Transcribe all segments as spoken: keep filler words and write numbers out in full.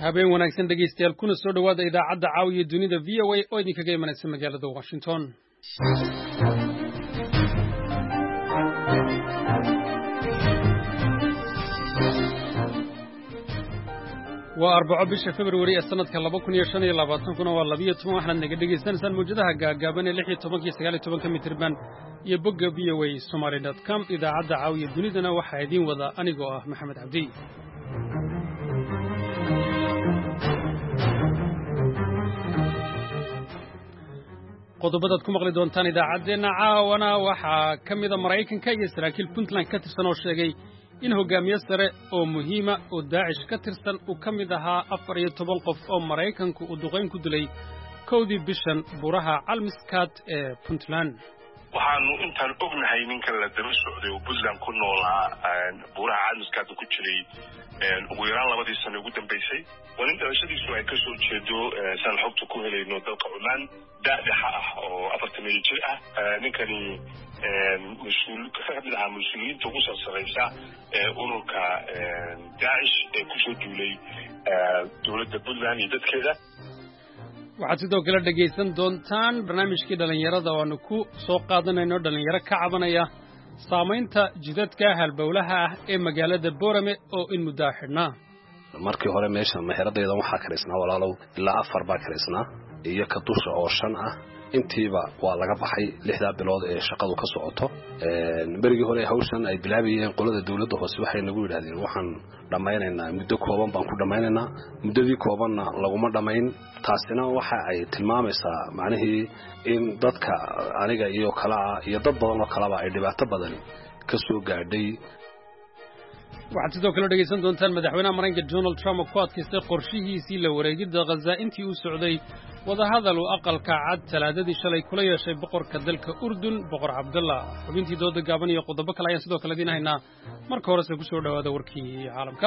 habeen wanaagsan dhegeystayaal kuna soo dhawaada idaacadda caawiya dunida V O A oo idinkaga imanaysa magaalada Washington. waa arbaco bisha February ee sanadka laba kun iyo shan iyo labaatan kuna waa laba iyo toban waxaad naga dhegeysaneysaan mawjadaha gaagaaban ee lix iyo toban iyo sagaal iyo toban mitirban iyo bogga V O A somali dot com. idaacadda caawiya dunidana waxaa idiin wada anigoo ah Maxamed Cabdi. qodobadaad ku maqli doontaan idaacaddeenna caawana waxaa ka mida Maraykanka iyo saraakiil Puntland ka tirsan oo sheegay in hogaamiye sare oo muhiima oo Daacish ka tirsan uu ka mid ahaa afar iyo toban qof oo Maraykanku uu duqeyn ku dilay kowdii bishan buraha Calmiskaad ee Puntland. waxaanu intaan ognahay ninkan la daba socday oo Puntland ku noolaa buraha Calmiskaad ku jiray ugu yaraan labadii sano ugu dambeysay wanin dhalashadiisu ay ka soo jeedo san xogta ku helayno dalka Oman daadaxa ah oo afartan jir ah ninkani مسؤول كفاءة عن مسؤولين توصل سريسا أنوكا داعش كسر دولي دولة بلدان يدد كذا. waxaad sidoo kale dhegaysan doontaan barnaamijkii dhalinyarada oo aanu ku soo qaadanayno dhalinyaro ka cabanaya saamaynta jidadka halbowlaha ah ee magaalada Boorame oo in muddo xidhnaa. markii hore meesha meheradayda waxaa kareysnaa walaalow ilaa afar baa kareysnaa iyo ka dusha oo shan ah intiiba waa laga baxay lixda bilood ee shaqadu ka socoto berigii hore hawshan ay bilaabayeen qolada dawladda hoose waxay nagu yiraahdeen waxaan dhameynaynaa muddo kooban baan ku dhameynaynaa muddadii koobanna laguma dhameyn taasina waxa ay tilmaamaysaa macnihii in dadka aniga iyo kala iyo dad badan oo kala ay dhibaato badan ka soo gaadhay. waxaad sidoo kale dhegeysan doontaan madaxweynaha Maraykanka Donald Trump oo ku adkaystay qorshihiisii la wareegidda Gaza intii uu socday wadahadal uu aqalka cad talaadadii shalay kula yeeshay boqorka dalka Urdun boqor Cabdullah. xubintii dooda gaaban iyo qodobo kale ayaan sidoo kale diin haynaa marka hore se ku soo dhawaada warkii caalamka.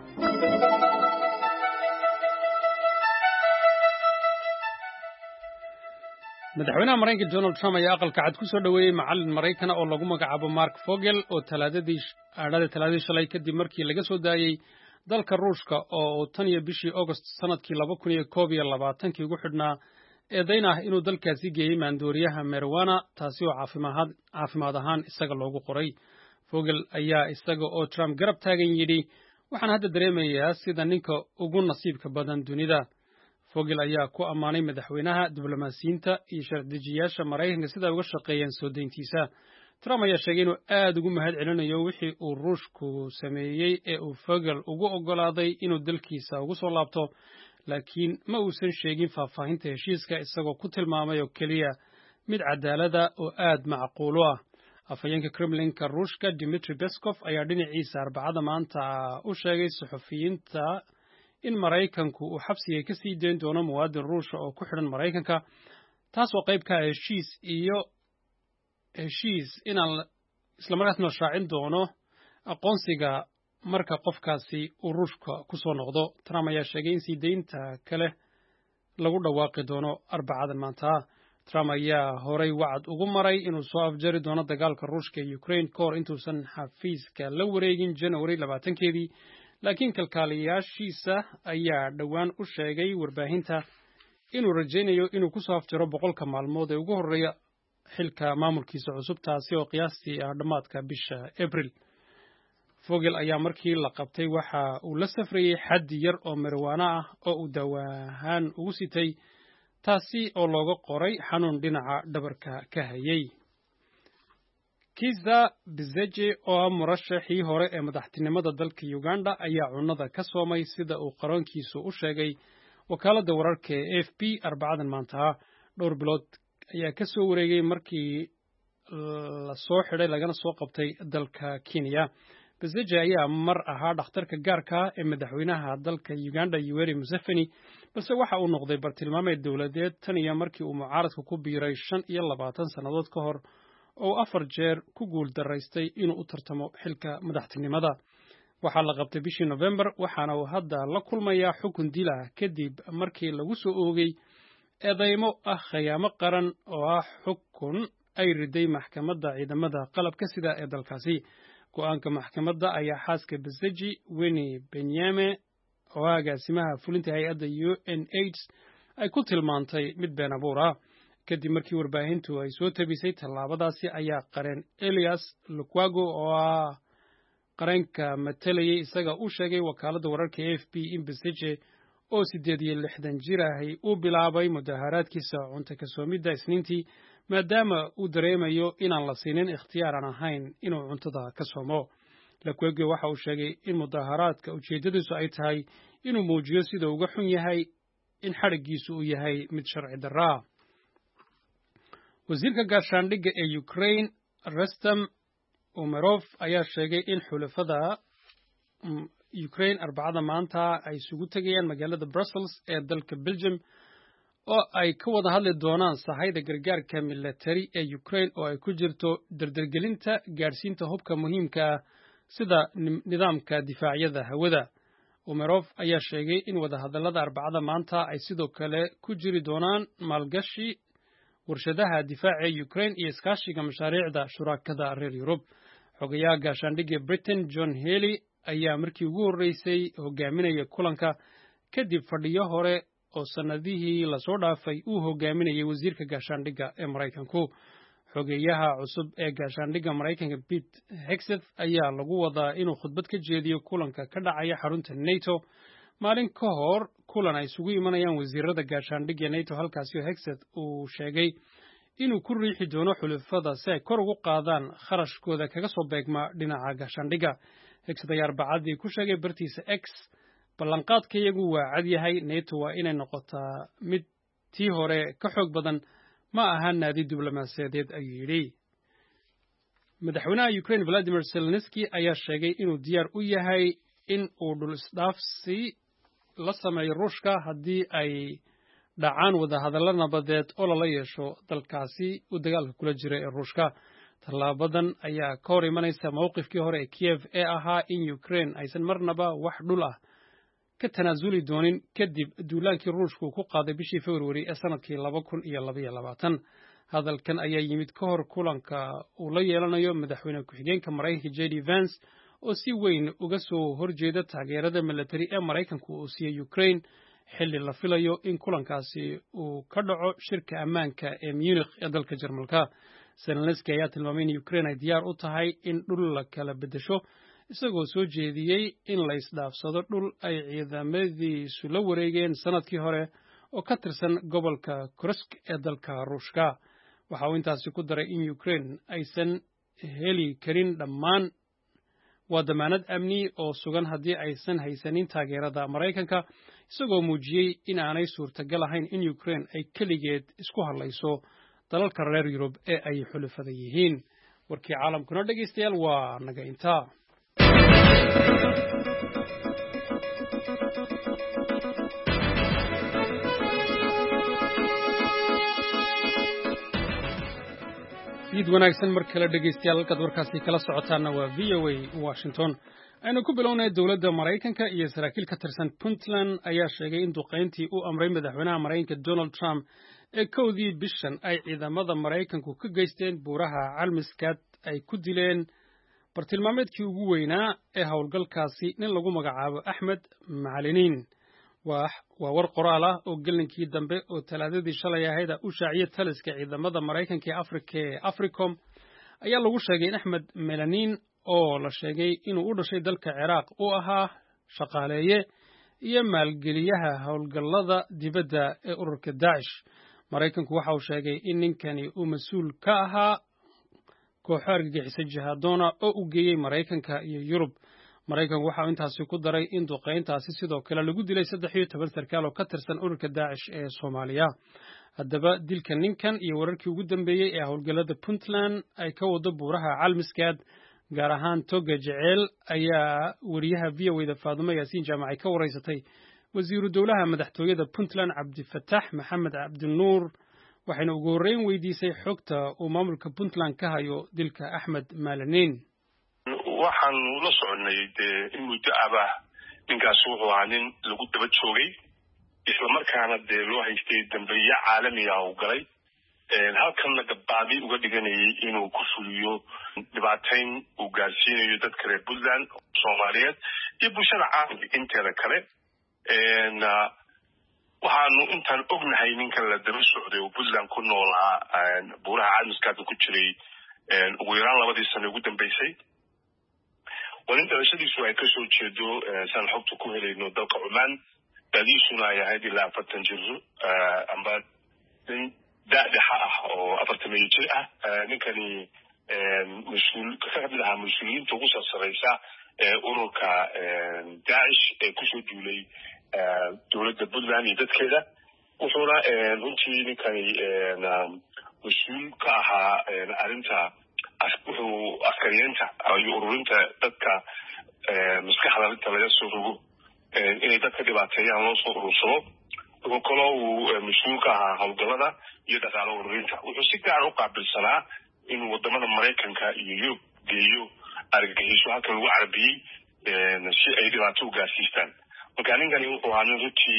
madaxweynaha Maraykanka Donald Trump ayaa aqalka cad ku soo dhaweeyay macallin Maraykan oo lagu magacaabo Mark Vogel oo talaadadii aadada talaadadii shalay kadib markii laga soo daayay dalka Ruushka oo tan iyo bishii August sanadkii laba kun iyo koob iyo labaatan kii ugu xidhnaa eedayn ah inuu dalkaasi geeyay maandooriyaha marijuana taasi oo caafimaad caafimaad ahaan isaga loogu qoray. Vogel ayaa isaga oo Trump garab taagan yidhi waxaan hadda dareemayaa sida ninka ugu nasiibka badan dunida. Vogel ayaa ku ammaanay madaxweynaha diblomaasiyiinta iyo sharciyeyaasha Maraykanka sida uga shaqeeyeen soo deyntiisa. Trump ayaa sheegay inuu aad ugu mahad celinayo wixii uu Ruushku sameeyay ee uu Vogel ugu ogolaaday inuu dalkiisa ugu soo laabto laakiin ma uusan sheegin faahfaahinta heshiiska isagoo ku tilmaamay oo kaliya mid cadaalada oo aad macquul ah. afhayeenka Kremlinka Ruushka Dmitry Peskov ayaa dhinaciisa arbacada maanta u sheegay saxafiyiinta in Maraykanku uu xabsiga ka sii deyn doono muwaadin Ruush oo ku xidhan Maraykanka taas oo qayb ka ah heshiis iyo heshiis inaan isla markaasna shaacin doono aqoonsiga marka qofkaasi uu Ruushka ku soo noqdo. Trump ayaa sheegay in sii deynta kale lagu dhawaaqi doono arbacada maanta. Trump ayaa horay wacd ugu maray inuu soo afjari doono dagaalka Ruushka ee Ukraine koor intuusan xafiiska la wareegin January labaatankeedii laakiin kalkaaliyaashiisa ayaa dhowaan u sheegay warbaahinta inuu rajaynayo inuu ku soo afjaro boqolka maalmood ee ugu horeeya xilka maamulkiisa cusub taasi oo qiyaastii ah dhamaadka bisha April. Vogel ayaa markii la qabtay waxa uu la safrayay xaddi yar oo marijuana ah oo uu dawaahaan ugu sitay taasi oo looga qoray xanuun dhinaca dhabarka ka hayay. Kizza Besigye oo murashaxii hore ee madaxtinimada dalka Uganda ayaa cunada ka soomay sida uu qarankiisu u sheegay wakaaladda wararka ee A F P arbacadan maanta. dhowr bilood ayaa ka soo wareegay markii la soo xidhay lagana soo qabtay dalka Kenya. Besigye ayaa mar ahaa dhakhtarka gaarka ah ee madaxweynaha dalka Uganda Yoweri Museveni balse waxa uu noqday bartilmaameed dawladeed tan iyo markii uu mucaaradka ku biiray shan iyo labaatan sannadood ka hor oo afar jeer ku guul daraystay inuu u tartamo xilka madaxtinimada. waxaa la qabtay bishii November waxaana uu hadda la kulmayaa xukun dil ah kadib markii lagu soo oogay eedeymo ah khiyaamo qaran oo ah xukun ay riday maxkamadda ciidamada qalabka sida ee dalkaasi. go'aanka maxkamadda ayaa xaaska Besigye Winnie Benyame oo agaasimaha fulinta hay-adda U N AIDS ay ku tilmaantay mid been abuur ah kadib markii warbaahintu ay soo tabisay tallaabadaasi ayaa qareen Elias Lukwago oo ah qareenka matalayay isaga u sheegay wakaaladda wararka A F P in Besigye oo sideed iyo lixdan jir ahay uu bilaabay mudaharaadkiisa cunto ka soomidda Isniintii maadaama uu dareemayo inaan la siinin ikhtiyaar aan ahayn inuu cuntada ka soomo. Lukwago waxa uu sheegay in mudaharaadka ujeeddadiisu ay tahay inuu muujiyo sida uga xun yahay in xadhiggiisu uu yahay mid sharci darro ah. wasiirka gaashaandhigga ee Ukraine Rustem Umerov ayaa sheegay in xulafada Ukraine arbacada maanta ay isugu tegayaan magaalada Brussels ee dalka Belgium oo ay ka wada hadli doonaan sahayda gargaarka military ee Ukraine oo ay ku jirto dardargelinta gaarsiinta hubka muhiimka ah sida nidaamka difaacyada hawada. Umerov ayaa sheegay in wadahadallada arbacada maanta ay sidoo kale ku jiri doonaan maalgashi warshadaha difaaca ee Ukraine iyo iskaashiga mashaariicda shurakada reer Yurub. Xogayaha gaashaandhigga Britain John Healey ayaa markii ugu horreysay hogaaminaya kulanka kadib fadhiyo hore oo sanadihii la soo dhaafay uu hogaaminayay wasiirka gaashaandhigga ee Maraykanku. Xogayaha cusub ee gaashaandhigga Maraykanka Pete Hegseth ayaa lagu wadaa inuu khudbad ka jeediyo kulanka ka dhacaya xarunta NATO maalin ka hor kulan ay isugu imanayaan wasiirada gaashaandhigga NATO halkaasi oo Hegseth uu sheegay inuu ku riixi doono xulafada si ay kor ugu qaadaan kharashkooda kaga soo beegma dhinaca gaashaandhigga. Hegseth ayaa arbacadii ku sheegay bartiisa X ballanqaadka iyagu waa cad yahay NATO waa inay noqotaa mid tii hore ka xoog badan ma aha naadi diblomaasiyadeed ayuu yidhi. Madaxweynaha Ukraine Volodymyr Zelensky ayaa sheegay inuu diyaar u yahay in uu dhul isdhaafsi la sameeyo Ruushka haddii ay dhacaan wadahadallo nabadeed oo lala yeesho dalkaasi uu dagaalka kula jira ee Ruushka. Tallaabadan ayaa ka hor imanaysa mowqifkii hore ee Kiev ee ahaa in Ukraine aysan marnaba wax dhul ah ka tanaasuli doonin kadib duulaankii Ruushku ku qaaday bishii February ee sanadkii laba kun iyo laba iyo labaatan. Hadalkan ayaa yimid ka hor kulanka uu la yeelanayo madaxweyne ku-xigeenka Maraykanka J D Vance oo si weyn uga soo horjeeda taageerada military ee Maraykanku uu siiyey Ukraine xilli la filayo in kulankaasi uu ka dhaco shirka ammaanka ee Munich ee dalka Jarmalka. Zelensky ayaa tilmaamay in Ukraine ay diyaar u tahay in dhul la kala beddesho isagoo soo jeediyey in la isdhaafsado dhul ay ciidamadiisu la wareegeen sanadkii hore oo ka tirsan gobolka Kursk ee dalka Ruushka. Waxa uu intaasi ku daray in Ukraine aysan heli karin dhammaan waa damaanad amni oo sugan haddii aysan haysanin taageerada Maraykanka isagoo muujiyey in aanay suurtagal ahayn in Ukraine ay keligeed isku hadlayso dalalka reer Yurub ee ay xulafada yihiin. Warkii caalamkuna dhegeystayaal waa naga intaa. Id wanaagsan mar kale dhegeystayaal halkaad warkaasi kala socotaana waa V O A Washington. aynu ku bilownay dowladda Maraykanka iyo saraakiil ka tirsan Puntland ayaa sheegay in duqeyntii uu amray madaxweynaha Maraykanka Donald Trump ee kowdii bishan ay ciidamada Maraykanku ka geysteen buuraha Calmiskaad ay ku dileen bartilmaameedkii ugu weynaa ee howlgalkaasi nin lagu magacaabo Axmed Macaliniin. waa war qoraal ah oo gelinkii dambe oo talaadadii shalay ahayd u shaaciyay taliska ciidamada Maraykanka ee Afrika ee Africom ayaa lagu sheegay in Axmed Macaliniin oo la sheegay inuu u dhashay dalka Ciraaq uu ahaa shaqaaleeye iyo maalgeliyaha howlgallada dibadda ee ururka Daesh. Maraykanku waxa uu sheegay in ninkani uu mas'uul ka ahaa kooxo argagixisay jihadoona oo u geeyey Maraykanka iyo Yurub. Maraykanku waxa uu intaasi ku daray in duqeyntaasi sidoo kale lagu dilay saddex iyo toban sarkaal oo ka tirsan ururka Daesh ee Soomaaliya. Haddaba dilka ninkan iyo wararkii ugu dambeeyey ee howlgallada Puntland ay ka wado buuraha Calmiskaad gaar ahaan Toga Jecel ayaa wariyaha V O A da Faadumo Yaasiin Jaamac ka wareysatay wasiiru dowlaha madaxtooyada Puntland Cabdifataax Maxamed Cabdinuur waxayna ugu horreyn weydiisay xogta uu maamulka Puntland ka hayo dilka Axmed Macaliniin. waxaan la soconay dee in muddo aba ninkaas wuxuu ahaa nin lagu daba joogay isla markaana dee loo haystay dambeeyo caalami ah oo galay halkanna gabbaadi uga dhiganayay inuu ku fuliyo dhibaatayn uu gaarsiinayo dadka reer Puntland Soomaaliyeed iyo bulshada caalamka inteeda kale waxaanu intaan ognahay ninkan la daba socday oo Puntland ku noolaa buuraha caalmiskaada ku jiray ugu yaraan labadii sano ugu dambeysay walin dhalashadiisu ay ka soo jeedo san xogta ku helayno dalka Oman dadiisuna ay ahayd ilaa afartan jir amba daadhaxa ah oo afartan jir ah ninkani مسؤول كفرها مسؤولين توقف السريسة أوروكا داعش كسو دولي دولة بلدان يدد كذا وصورة ننتي نكاني مسؤول كاها أرنتا أسكوه أسكرينتا أو يورونتا تدكا مسكحة لنتا ليسوه إنه تدكا دباتيا نوصو رسو وكلو مسؤول كاها هالجلدة يدد على أورونتا وحسيك عروقا بالسنة inuu wadamada Mareykanka iyo Yurub geeyo argagixisho halka lagu carabiyay si ay dhibaato u gaarsiistaan marka ninkani wuxuu ahaa nin runtii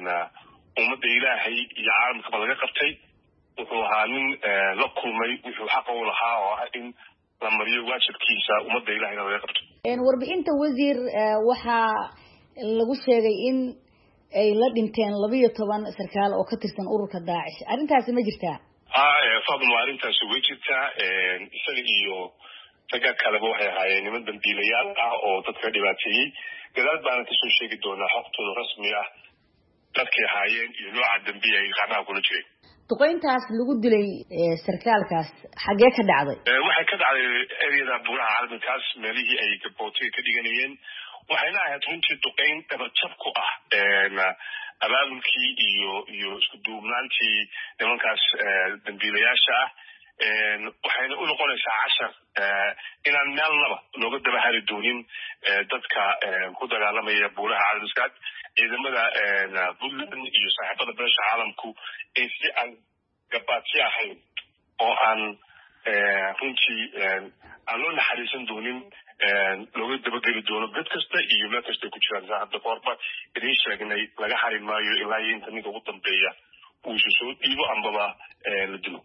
ummadda Ilaahay iyo caalamka laga qabtay wuxuu ahaa nin la kulmay wuxuu xaq u lahaa oo ah in la mariyo waajibkiisa ummadda Ilaahay laga qabto warbixinta wasiir waxa lagu sheegay in ay la dhinteen laba iyo toban sarkaal oo ka tirsan ururka Daesh arrintaasi ma jirtaa آه فاضل معرفة سويتها إسرائيل تجا كلامه هاي نمن دمبيليات أو تذكر دباتي قدرت بأن تسوي شيء دون حق رسمية تذكر هاي ينوع الدمبية يخانا كل شيء تقين تاس لوجود لي سركال كاس حاجة كده عضي واحد كده على أريد بورا عالم كاس ماليه أي كبوتي كديجانيين وحنا هتونتي تقين تبتشبكوا أه abaabulkii iyo iyo isku duubnaantii nimankaas dambiilayaasha waxayna u noqonaysaa cashar inaan meelnaba looga daba hari doonin dadka ku dagaalamaya buuraha caalamiskaad ciidamada Puntland iyo saaxiibada beesha caalamku ee si aan gabaadsi ahayn oo aan runtii aan loo naxariisan doonin looga dabageli doono dad kasta iyo meel kasta ku jiraan hadda qorba idin sheegnay laga harin maayo ilaa inta ninka ugu dambeeya uu soo dhiibo ambaba la dilo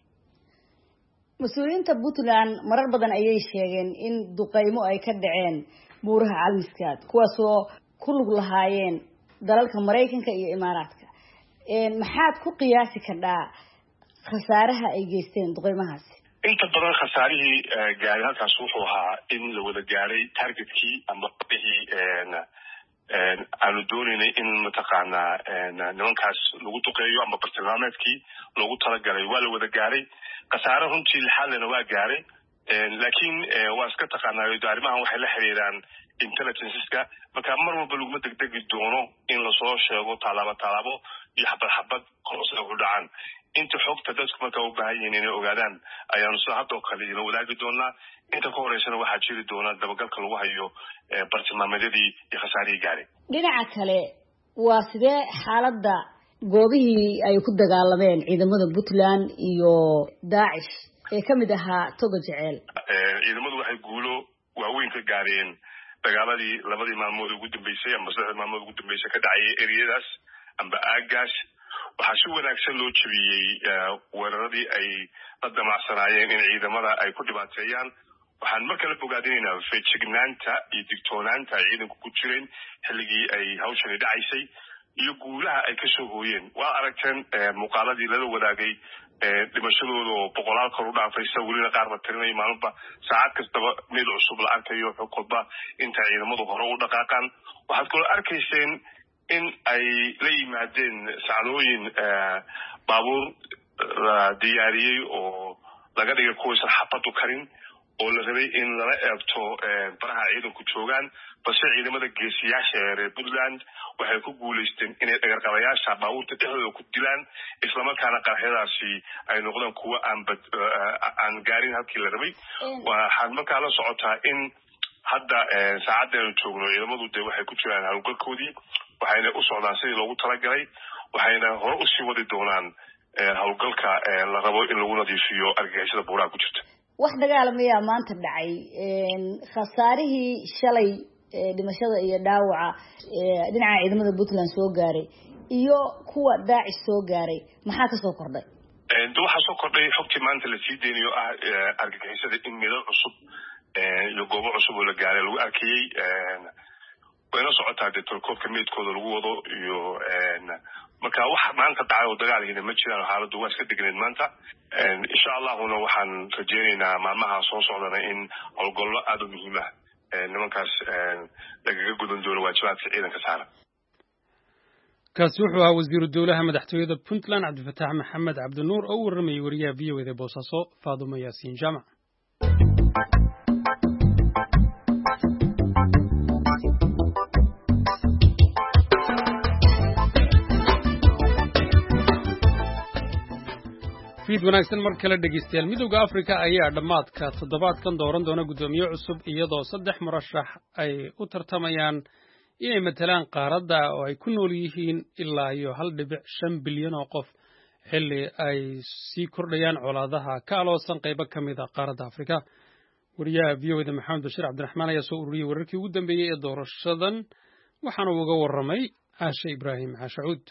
مسؤولينta Puntland marar badan ayay sheegeen in duqeymo ay ka dhaceen buuraha caalmiskaad kuwaas oo ku lug lahaayeen dalalka Mareykanka iyo Imaaraadka een maxaad ku qiyaasi kartaa khasaaraha ay geysteen duqeymahaasi inta badan khasaarihii gaaray halkaas wuxuu ahaa in la wada gaaray targetkii ama bixii aanu doonaynay in mataqaanaa nimankaas lagu duqeeyo ama bartilmaameedkii loogu talagalay waa la wada gaaray khasaare runtii lixaadna waa gaaray laakiin waa iska taqaanaayo arrimahan waxay la xiriiraan intelligenceska marka mar walba laguma degdegi doono in lasoo sheego talaabo talaabo iyo xabad xabad qorshe u dhacaan inta xogta dadku marka u baahan yihiin inay ogaadaan ayaanu soo hadda kale ila wadaagi doonaa inta ka horeysana waxaa jiri doona dabagalka lagu hayo bartilmaameedyadii iyo khasaarihii gaaray dhinaca kale waa sidee xaaladda goobihii ay ku dagaalameen ciidamada Puntland iyo Daesh ee kamid ahaa Togo Jecel ciidamadu waxay guulo waaweyn ka gaareen dagaaladii labadii maalmood ugu dambeysay ama saddexdii maalmood ugu dambeysay ka dhacay ereyadaas amba aagaas waxaa si wanaagsan loo jabiyey weeraradii ay la damacsanaayeen in ciidamada ay ku dhibaateeyaan waxaan marka la bogaadinaynaa feejignaanta iyo digtoonaanta ay ciidanku ku jireen xilligii ay hawshani dhacaysay iyo guulaha ay ka soo hooyeen waa aragteen muuqaaladii lala wadaagay dhimashadooda oo boqolaal kor u dhaafaysa welina qaar la tirinaya maalinba saacad kastaba mid cusub la arkayo xog walba inta ciidamadu hore u dhaqaaqaan waxaad kaloo arkayseen in ay la yimaadeen sacdooyin baabuur la diyaariyey oo laga dhigay kuwaysan xabad u karin oo la rabay in lala eegto baraha ciidanku joogaan balse ciidamada geesiyaasha ee reer Puntland waxay ku guuleysteen inay dhagarqabayaasha baabuurta dhexdooda ku dilaan islamarkaana qaraxyadaasi ay noqdaan kuwa aan aan gaarin halkii la rabay waxaan markaa la socotaa in hadda saacaddeenu joogno ciidamadu de waxay ku jiraan hawlgalkoodii waxayna u socdaan sidii loogu talagalay waxayna hore u sii wadi doonaan hawlgalka la rabo in lagu nadiifiyo argagixisada buuraha ku jirta wax dagaalamayaa maanta dhacay khasaarihii shalay dhimashada iyo dhaawaca dhinaca ciidamada Puntland soo gaaray iyo kuwa Daesh soo gaaray maxaa ka soo kordhay waxa soo kordhay xogtii maanta la sii deynayo ah argagixisada in midal cusub iyo goobo cusub oo la gaaray lagu arkayay wayna socotaa dee tolkoobka meydkooda lagu wado iyo marka wax maanta dhacay oo dagaalkiina ma jiraan xaaladdu waa iska degneed maanta insha allahuna waxaan rajeynaynaa maalmaha soo socdana in howlgallo aad u muhiim ah nimankaas lagaga gudan doono waajibaadka ciidanka saaran kaasi wuxuu ahaa wasiiru dowlaha madaxtooyada puntland cabdifataax maxamed cabdinuur oo u warramayay wariyaha v o e da boosaaso faadumo yaasiin jaamac fiid wanaagsan mar kale dhegeystayaal midowda afrika ayaa dhammaadka toddobaadkan dooran doona guddoomiye cusub iyadoo saddex murashax ay u tartamayaan inay matalaan qaaradda oo ay ku nool yihiin ilaa iyo hal dhibic shan bilyan oo qof xilli ay sii kordhayaan colaadaha ka aloosan qaybo ka mid a qaaradda afrika wariyaha v o e da maxamed bashiir cabdiraxmaan ayaa soo ururiyey wararkii ugu dambeeyey ee doorashadan waxaana uga warramay caashe ibraahim caashacuud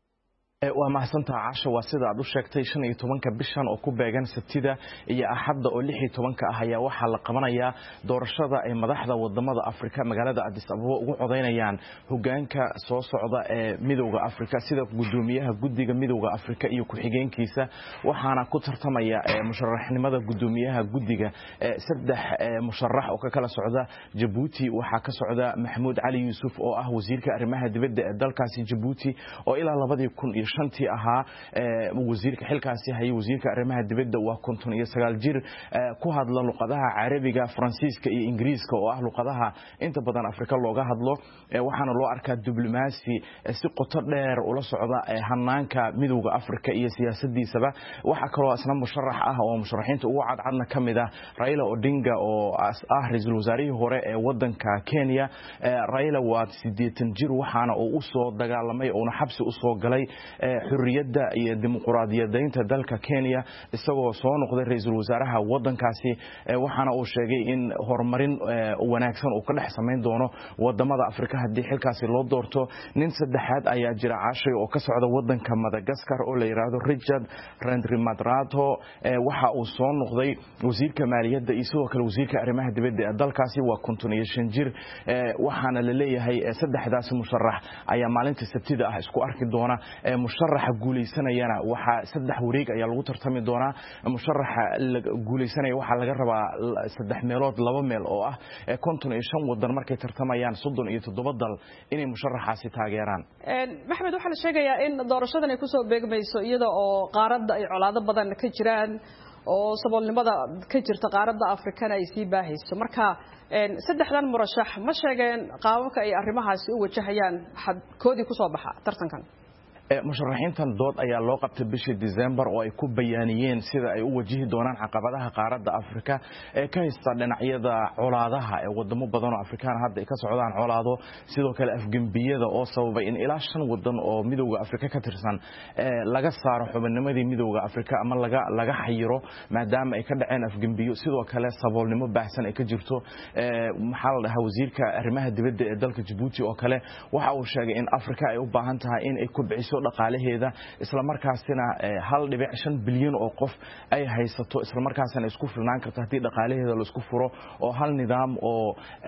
waa mahadsantaha Caasha waa sida aad u sheegtay shan iyo tobanka bishan oo ku beegan Sabtida iyo Axadda oo lix iyo tobanka ah ayaa waxa la qabanayaa doorashada ay madaxda wadamada Afrika magaalada Addis Ababa ugu codeynayaan hogaanka soo socda ee midowga Afrika sida gudoomiyaha guddiga midowga Afrika iyo ku-xigeenkiisa waxaana ku tartamaya musharaxnimada gudoomiyaha guddiga saddex musharax oo ka kala socda Djibouti waxa ka socda Maxamuud Cali Yuusuf oo ah wasiirka arrimaha dibadda ee dalkaasi Djibouti oo ilaa labadii kun iyo shantii ahaa wasiirka xilkaasi hayay wasiirka arrimaha dibadda waa konton iyo sagaal jir ku hadla luqadaha Carabiga Faransiiska iyo Ingiriiska oo ah luqadaha inta badan Afrika looga hadlo waxaana loo arkaa diblomaasi si qoto dheer ula socda hanaanka midowga Afrika iyo siyaasadiisaba waxa kaloo asna musharax ah oo musharaxiinta ugu cadcadna kamid ah Raila Odinga oo ah ra'iisul wasaarihii hore ee wadanka Kenya Raila waa siddeetan jir waxaana uu u soo dagaalamay oo xabsi u soo galay xurriyadda iyo dimuqraadiyadeynta dalka Kenya isagoo soo noqday ra'iisul wasaaraha wadankaasi waxaana uu sheegay in horumarin wanaagsan uu ka dhex sameyn doono wadamada Afrika hadii xilkaasi loo doorto nin saddexaad ayaa jira Caashay oo ka socda wadanka Madagascar oo la yiraahdo Richard Rendrimadrato waxa uu soo noqday wasiirka maaliyadda iyo sidoo kale wasiirka arrimaha dibadda ee dalkaasi waa konton iyo shan jir waxaana la leeyahay saddexdaas musharax ayaa maalinta Sabtida ah isku arki doona musharaxa guuleysanayana waxa saddex wareeg ayaa lagu tartami doonaa musharaxa guuleysanaya waxa laga rabaa saddex meelood laba meel oo ah konton iyo shan wadan markay tartamayaan soddon iyo toddoba dal inay musharaxaasi taageeraan maxamed waxa la sheegayaa in doorashadan ay ku soo beegmayso iyada oo qaaradda ay colaado badan ka jiraan oo saboolnimada ka jirta qaaradda Afrikana ay sii baahayso marka saddexdan murashax ma sheegeen qaababka ay arrimahaasi u wajahayaan koodii ku soo baxa tartankan musharaxiintan dood ayaa loo qabtay bishii December oo ay ku bayaaniyeen sida ay u wajihi doonaan caqabadaha qaaradda Afrika ee ka haysta dhinacyada colaadaha ee wadamo badan oo Afrikaan hadda ay ka socdaan colaado sidoo kale afgambiyada oo sababay in ilaa shan wadan oo midowga Afrika ka tirsan laga saaro xubinnimadii midowga Afrika ama laga laga xayiro maadaama ay ka dhaceen afgambiyo sidoo kale saboolnimo baahsan ay ka jirto maxaa la dhahaa wasiirka arrimaha dibadda ee dalka Djibouti oo kale waxa uu sheegay in Afrika ay u baahan tahay in ay kubciso dhaqaalaheeda isla markaasina hal dhibic shan bilyan oo qof ay haysato isla markaasina isku filnaan karto hadii dhaqaalaheeda la isku furo oo hal nidaam oo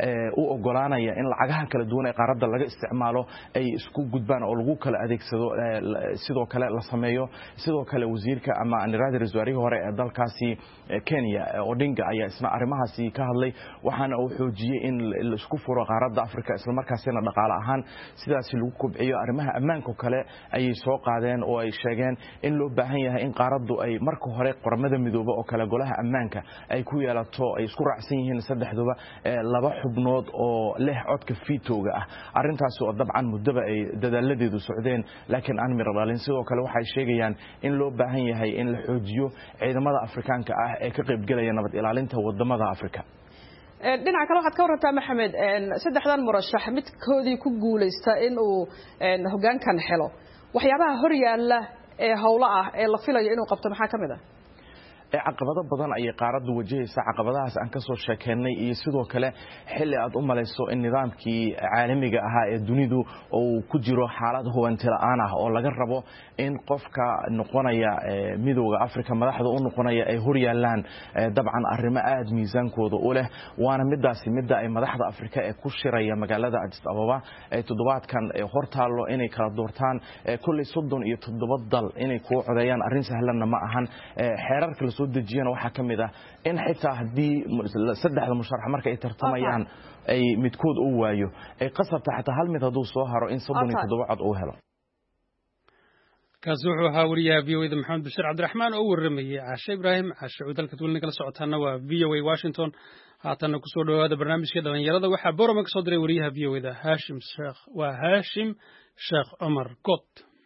u ogolaanaya in lacagaha kala duwan ee qaaradda laga isticmaalo ay isku gudbaan oo lagu kala adeegsado sidoo kale la sameeyo sidoo kale wasiirka ama niraad ra'iisul hore ee dalkaasi Kenya Odinga ayaa isna arrimahaasi ka hadlay waxaana uu xoojiyay in la isku furo qaaradda Afrika isla markaasina dhaqaale ahaan sidaas lagu kobciyo arrimaha ammaanka kale ay soo qaadeen oo ay sheegeen in loo baahan yahay in qaaraddu ay marka hore qoramada midooba oo kala golaha ammaanka ay ku yeelato ay isku raacsan yihiin saddexduba laba xubnood oo leh codka fiitooga ah arintaas oo dabcan muddo ay dadaaladeedu socdeen laakiin aan mir dhalin sidoo kale waxay sheegayaan in loo baahan yahay in la xoojiyo ciidamada Afrikaanka ah ee ka qayb galaya nabad ilaalinta wadamada Afrika dhinaca kale waxaad ka warantaa Maxamed saddexdan murashax midkoodii ku guuleysta in uu hogaankan helo waxyaabaha hor yaala ee hawla ah ee la filayo inuu qabto maxaa kamid ah ee caqabado badan ay qaaradu wajahaysa caqabadahaas aan ka soo sheekeynay iyo sidoo kale xilli aad u malayso in nidaamkii caalamiga ahaa ee dunidu uu ku jiro xaalad hubanti la'aan ah oo laga rabo in qofka noqonaya midowga Afrika madaxda u noqonaya ay hor yaalaan dabcan arrimo aad miisaankooda u leh waana midaasi midda ay madaxda Afrika ee ku shiraya magaalada Addis Ababa ee toddobaadkan ee hortaalo inay kala doortaan kulli soddon iyo toddoba dal inay ku codeeyaan arrin sahlan ma ahan xeerarka la soo dejiyana waxa kamid ah in xitaa hadii saddexda musharax marka ay tartamayaan ay midkood u waayo ay qasabta xitaa hal mid haduu soo haro in soddon iyo toddoba cod uu helo kaasi wuxuu ahaa wariyaha v o da maxamed bashir cabdiraxmaan oo waramayay caashe ibraahim caashe cudalka duulna kala socotaana waa v o a Washington haatana ku soo dhawaada barnaamijka dhalinyarada waxaa Boorama ka soo diray wariyaha v o da Hashim Sheekh waa Hashim Sheekh Omar Kot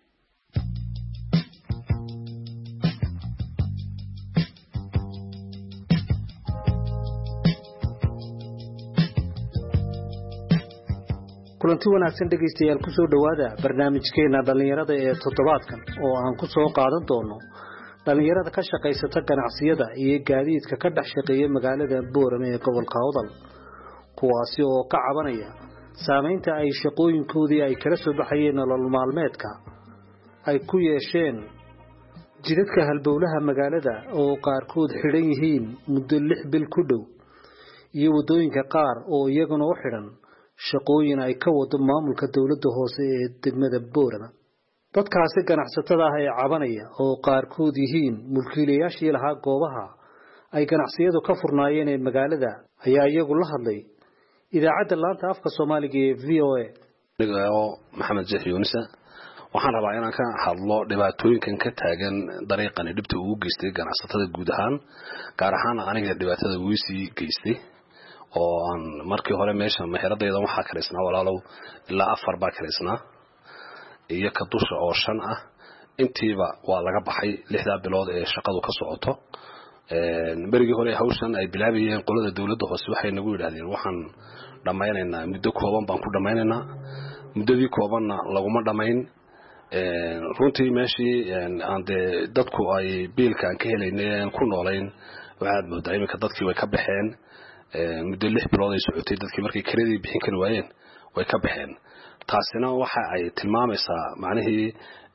kulanti wanaagsan dhageystayaal ku soo dhawaada barnaamijkeena dhalinyarada ee toddobaadkan oo aan ku soo qaadan doono dhalinyarada ka shaqeysata ganacsiyada iyo gaadiidka ka dhex shaqeeya magaalada Boorama ee gobolka Awdal kuwaasi oo ka cabanaya saameynta ay shaqooyinkoodii ay kala soo baxayeen nolol maalmeedka ay ku yeesheen jidadka halbowlaha magaalada oo qaarkood xidhan yihiin muddo lix bil ku dhow iyo wadooyinka qaar oo iyaguna u xidhan shaqooyin ay ka wado maamulka dawladda hoose ee degmada Boorama dadkaasi ganacsatada ah ee cabanaya oo qaarkood yihiin mulkiilayaashii lahaa goobaha ay ganacsiyadu ka furnaayeen ee magaalada ayaa iyagu la hadlay idaacadda laanta afka Soomaaliga ee V O A nigayo maxamed jeex yuunisa waxaan rabaa inaan ka hadlo dhibaatooyinkan ka taagan dariiqan dhibta ugu geystay ganacsatada guud ahaan gaar ahaan aniga dhibaatada ugu sii geystay oo aan markii hore meesha meheradayda waxa kareysnaa walaalow ilaa afar baa kareysnaa iyo ka dusha oo shan ah intiiba waa laga baxay lixda bilood ee shaqadu ka socoto een berigii hore hawshan ay bilaabayeen qolada dawladda hoose waxay nagu yiraahdeen waxaan dhamaynaynaa muddo kooban baan ku dhamaynaynaa muddadii koobanna laguma dhamayn een runtii meeshii aan dadku ay biilka ka helayneen ku noolayn waxaad moodaa imika dadkii way ka baxeen muddo lix bilood ay socotay dadkii markay kiradii bixin kari waayeen way ka baxeen taasina waxa ay tilmaamaysaa macnaheedu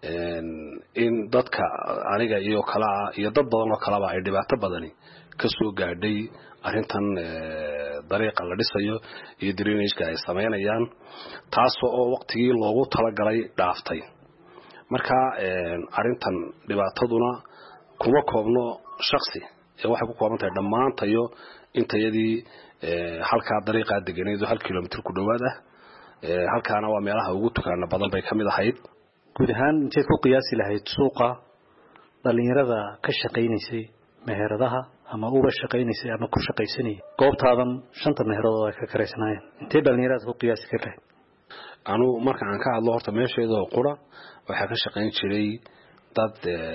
in dadka aniga iyo kala iyo dad badan oo kala ay dhibaato badani ka soo gaadhay arintan dariiqa la dhisayo iyo drainage-ka ay sameynayaan taas oo waqtigii loogu talagalay dhaaftay marka arintan dhibaataduna kuma koobno shakhsi ee waxa ku kooban tahay dhamaantayo intayadii halka dariiqa deganeedo hal kiiloomitir ku dhawaad ah halkaana waa meelaha ugu tukaana badan bay kamid ahayd guud ahaan intee ku qiyaasi lahayd suuqa dhalinyarada ka shaqeynaysay meheradaha ama uba shaqeynaysay ama ku shaqeysanay goobtaadan shanta meheradooda ay ka kareysanaayeen intee dhalinyarada ku qiyaasi kartaa anu marka aan ka hadlo horta meesheedo qura waxa ka shaqeyn jiray dad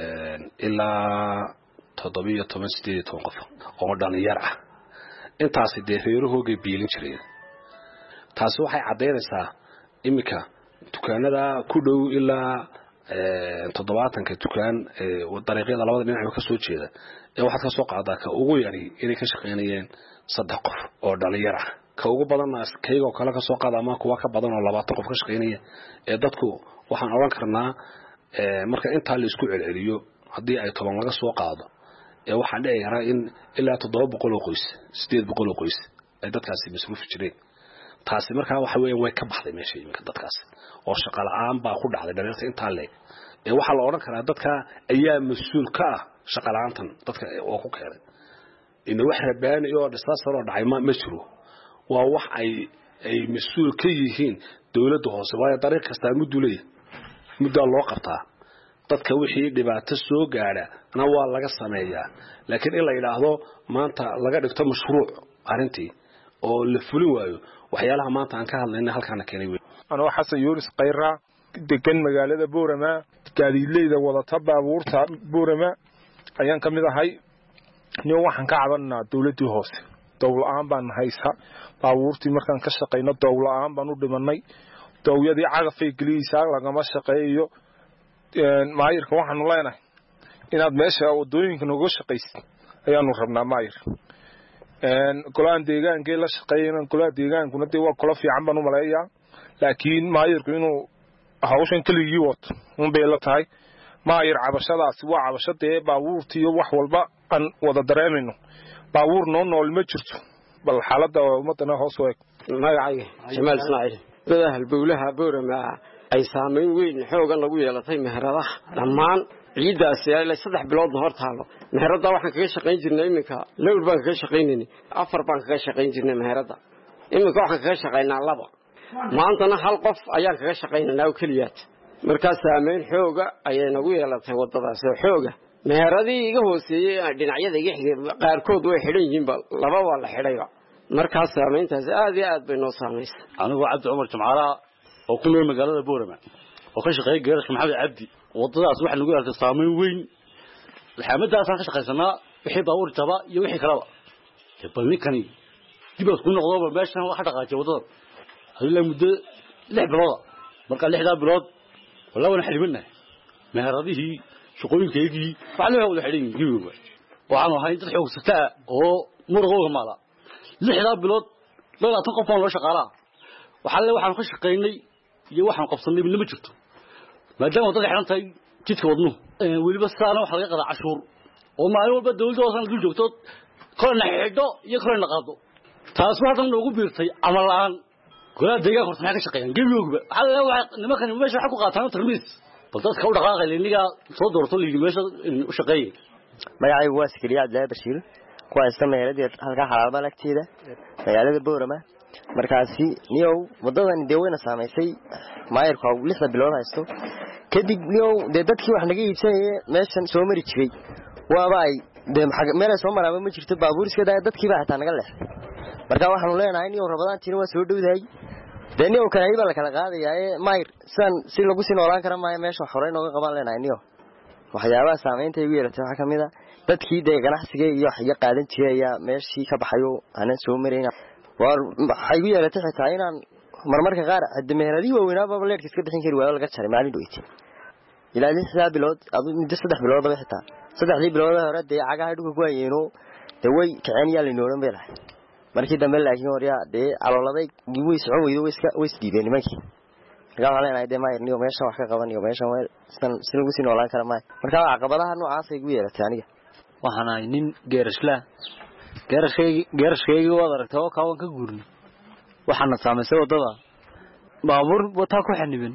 ilaa toddoba iyo toban sideed iyo toban qof oo dhalinyar ah intaas deereerahooga biilin jireen taasi waxay cadeynaysaa imika dukaanada ku dhow ilaa toddobaatanka dukaan ee dariiqyada labada dhinac ka soo jeeda ee waxaad ka soo qaadaa ka ugu yari inay ka shaqeynayeen saddex qof oo dhalinyar ah ka ugu badanna kayga kala ka soo qaada ama kuwa ka badan oo labaatan qof ka shaqeynaya ee dadku waxaan oran karnaa marka inta la isku celceliyo hadii ay toban laga soo qaado ee waxa dhici kara in ilaa toddoba boqol oo qoys sideed boqol oo qoys ay dadkaasi masruuf jireen taasi marka waxa weeyaan way ka baxday meesha iminka dadkaas oo shaqo la'aan baa ku dhacday dhalinyarta inta leeg ee waxa la oran karaa dadka ayaa mas'uul ka ah shaqo la'aantan dadka oo ku keenay in wax rabaan iyo disaster oo dhacay ma jiro waa wax ay ay mas'uul ka yihiin dawladda hoose waa dariiq kasta mudulay muddo loo qabtaa dadka wixii dhibaato soo gaara ana waa laga sameeyaa laakiin in la yiraahdo maanta laga dhigto mashruuc arintii oo la fulin waayo waxyaalaha maanta aan ka hadlayna halkaana keenay weey anoo xasan yuunus qayra degan magaalada Boorama gaadiidleyda wadata baabuurta Boorama ayaan kamid ahay niyo waxaan ka cabanaa dawladda hoose dawlad baan haysa baabuurtii markaan ka shaqeyno dawlad baan u dhimanay dawladii cagafay galiysa lagama shaqeeyo een maayirka waxaan leenahay inaad meesha wadooyinka nooga shaqeysid ayaanu rabnaa maayir golahan deegaankee la shaqeeyana golaha deegaankuna dee waa kula fiican baan u maleeyaa laakiin maayirku inuu hawshan keligii wato unbay la tahay maayir cabashadaasi waa cabasho dee baabuurta iyo wax walba aan wada dareemayno baabuur noo nool ma jirto bal xaaladda ummadana hoos u eeg magacayga jamaal ismaaciil dada halbowlaha boorama ay saamayn weyn xoogan lagu yeelatay meheradaha dhammaan ciidaasi ilaa saddex bilood hor taalo meherada waxaan kaga shaqayn jirnay iminka lawr baan kaga shaqaynayay afar baan kaga shaqayn jirnay meherada iminka waxaan kaga shaqaynaa laba maantana hal qof ayaan kaga shaqaynaynaa kaliyaad markaas saamayn xooga ayay nagu yeelatay wadadaas xooga meheradii iga hooseeyay dhinacyada iga xigay qaarkood way xidhan yihiin laba waa la xidhayba markaas saamayntaas aad iyo aad bay noo saameysay anigu cabdi cumar jamaala oo ku nool magaalada boorama oo ka shaqeeyay geerashka maxamed cabdi wadadaas waxa nagu yeelatay saamayn weyn laxamadaas aan ka shaqaysanaa wixii baabuur jaba iyo wixii kalaba bal ninkani dib isku noqdo meeshan waxa dhaqaajay wadada hadii muddo lix bilood marka lixda bilood wala wana xiriminna meheradihii shaqooyinkeedii faclo wada xiriin gibiga waxaan ahay dad xoog sata oo murqooga maala lixda bilood labaatan qof oo la shaqaalaa waxa la waxaan ka shaqeynay iyo waxaan qabsanay midna ma jirto maadaama dad xiran tahay jidka wadno waliba saana waxa laga qadaa cashuur oo maalin walba dawladda hoosan dul joogto kolna xidho iyo kolna qaado taas waxa tan ugu biirtay amal aan golaha deegaanka horta ka shaqeeyaan gebiyoogba waxa waxa nimankan meesha waxa ku qaataan tarmiis bal dadka u dhaqaaqay leeniga soo doorto liigi meesha u shaqeeyay magacaygu waa Sikriyaad Laa Bashiir kuwa sameeyay halka xaalada lagteeda magaalada Boorama markaasi niyow wadadan deewayna saameysay maayirka lixda bilood haysto kadib niyow dadkii wax naga iibsanayay meeshan soo mari jiray waaba ay meel soo maraba ma jirto baabuur iska dadkii baa xitaa naga leexday marka waxaan leenahay niyow rabadaan tiin waa soo dhawdahay daniyo kale ay baa la kala qaadayaa maayir san si lagu sii noolaan kara maayo meesha xoreyn oo qaban leenahay niyow waxyaabaha saameynta ay yeelatay waxa kamida dadkii de ganacsiga iyo wax qaadan jiray meeshii ka baxayo aanan soo mareyna war waxay u yeelatay xitaa inaan marmarka qaar meheradii waaweynaa baba leerkiis ka bixin kari waayo laga jaray maalin dhoweyti ilaa lix bilood adu muddo saddex bilood ba xitaa saddexdii bilood hore de cagaha dhulka ku hayeeno de way kicin yaa la nooran beelahay markii dambe laakiin horiya de calooladay way socon weydo way iska way isdiideen nimankii marka waxaan leenahay de maayir niyo meesha wax ka qaban iyo meesha san si lagu sii noolaan kara maayo marka caqabadaha noocaas ay ugu yeelatay aniga waxaan ahay nin geerashla geerashkaygi geerashkaygi wada aragtay oo kaawan ka guurno waxaana saameysay wadada baabuur wata ku xanibin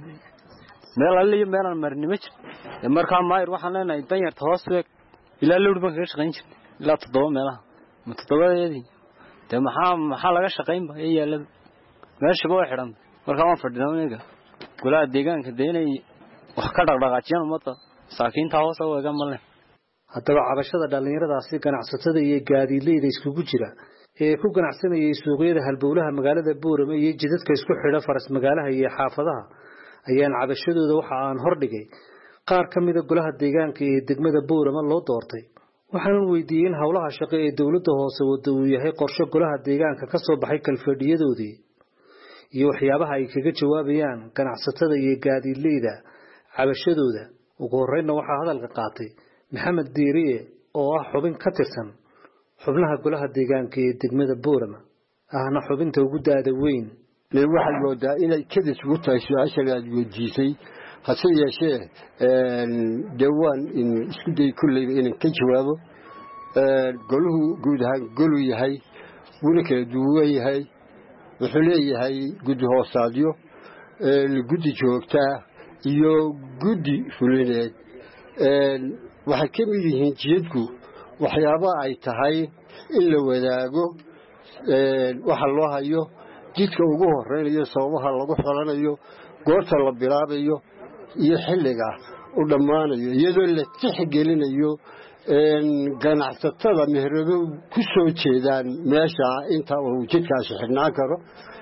meel aliyo meelan marnimo jir marka maayir waxaan leenahay danyarta hoos weeg ilaa lowr baan ka shaqayn jirnay ilaa toddoba meelaha ma toddobadeedii de maxaa maxaa laga shaqayn ba yeelada meesha baa xiran marka waan fadhinaa golaha deegaanka deynay wax ka dhaqdhaqaajiyaan umada saakiinta hoos oo eega malne haddaba cabashada dhalinyaradaasi ganacsatada iyo gaadiidleyda iskugu jira ee ku ganacsanayay suuqyada halbowlaha magaalada Boorama iyo jidadka isku xidha faras magaalaha iyo xaafadaha ayaan cabashadooda waxa aan hordhigay qaar kamid ah golaha deegaanka ee degmada Boorama loo doortay waxaan weydiiyeen hawlaha shaqo ee dawladda hoose wada uu yahay qorshe golaha deegaanka ka soo baxay kalfadhiyadoodii iyo waxyaabaha ay kaga jawaabayaan ganacsatada iyo gaadiidleyda cabashadooda ugu horreynna waxa hadalka qaatay maxamed diiriye oo ah xubin ka tirsan xubnaha golaha deegaanka ee degmada Boorama ahna xubinta ugu daada weyn le waxa loo daa inay kadis ugu tahay su'aasha aad weydiisay hase yeeshee dawaan in isku day kulley inaan ka jawaabo goluhu guud ahaan golu yahay wuna kala duwan yahay wuxuu leeyahay guddi hoosaadyo guddi joogtaa iyo guddi fulineed waxay ka mid yihiin jidadku waxyaabaha ay tahay in la wadaago waxa loo hayo jidka ugu horeynayo sababaha lagu xolanayo goorta la bilaabayo iyo xilliga u dhammaanayo iyadoo la tixgelinayo ganacsatada meherado ku soo jeedaan meesha inta uu jidkaasi xidhnaan karo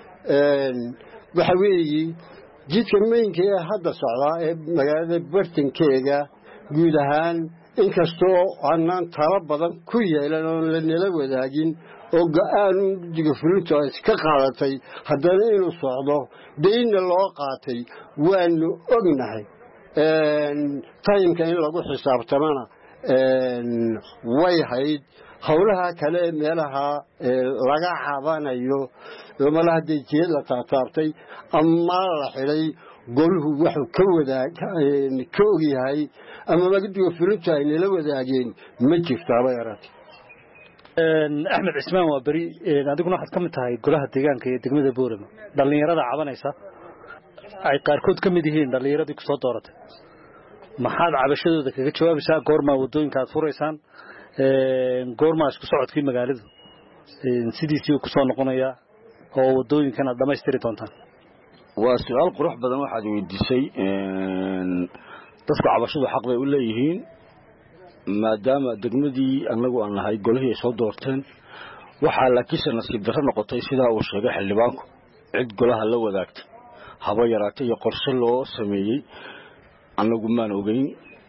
waxa weeye jidka meynka ee hadda socdaa ee magaalada bartankeega guud ahaan inkastoo aanan talo badan ku yeelan oo la nala wadaagin oo go'aan diga fulinta iska qaadatay haddana inuu socdo deynna loo qaatay waanu ognahay taymka in lagu xisaabtamana way hayd howlaha kale meelaha laga cabanayo lama hadii jeed la taabtay ama la xilay goluhu wuxuu ka wadaag ka ogyahay ama magdiga fulinta ay la wadaageen ma jirtaaba yaratay Axmed Cismaan waa bari adiguna waxaad ka mid tahay golaha deegaanka ee degmada Boorama dhalinyarada cabanaysa ay qaarkood ka mid yihiin dhalinyaradii ku soo dooratay maxaad cabashadooda kaga jawaabaysaa goorma wadooyinka aad furaysaan goorma isku socodkii magaalada sidiisii ku soo noqonaya oo wadooyinkana dhameystiri doontaan waa su'aal qurux badan waxaad weydiisay dadku cabashadu xaq bay u leeyihiin maadaama degmadii anagu aan nahay golihii soo doorteen waxa laakiin nasiib darro noqotay sida uu sheegay xildhibaanku cid golaha la wadaagtay haba yaraatay iyo qorshe loo sameeyay anagu maan ogeyn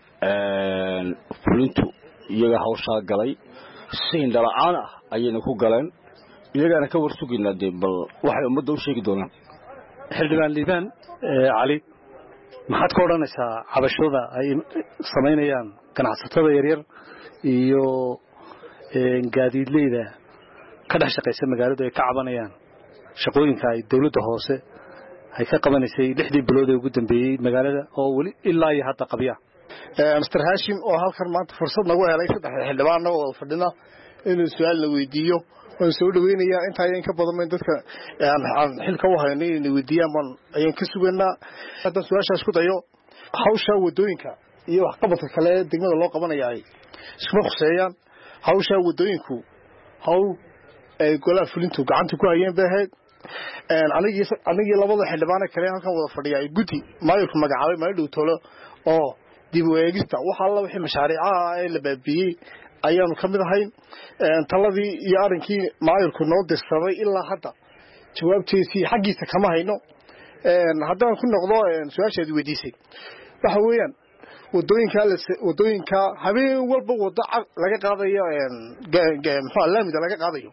fulintu iyaga hawsha galay siin dhalacaan ah ayayna ku galeen iyagana ka warsuginaa de bal waxay ummadda u sheegi doonaan xildhibaan liibaan cali maxaad ka odhanaysaa cabashada ay samaynayaan ganacsatada yaryar iyo gaadiidleyda ka dhex shaqaysa magaalada ay ka cabanayaan shaqooyinka ay dawladda hoose ay ka qabanaysay lixdii bilood ee ugu dambeeyay magaalada oo wali ilaa iyo hadda qabiya Mister Hashim oo halkan maanta fursad nagu helay saddex xildhibaan oo wada fadhina inuu su'aal la weydiiyo waan soo dhaweynayaa inta ay ka badan dadka aan xilka u haynay inay weydiiyaan man ayaan ka suganaa hadda su'aashaas ku dayo hawsha wadooyinka iyo wax qabadka kale degmada loo qabanayay isma xuseeyaan hawsha wadooyinku hawl ay golaha fulintu gacanta ku hayeen baaheed een anigii anigii labada xildhibaan kale halkan wada fadhiyay gudi maayirku magacaabay ma dhow tolo oo dib u eegista waxa la wixii mashaariicaha ay la baabiyay ayaanu kamid ahayn een taladii iyo arinkii maayirku noo dirsaday ilaa hadda jawaabtiisii xaqiisa kama hayno een haddaan ku noqdo een su'aashaad weydiisay waxa weeyaan wadooyinka wadooyinka habeen walba wada laga qaadayo een muxuu laamida laga qaadayo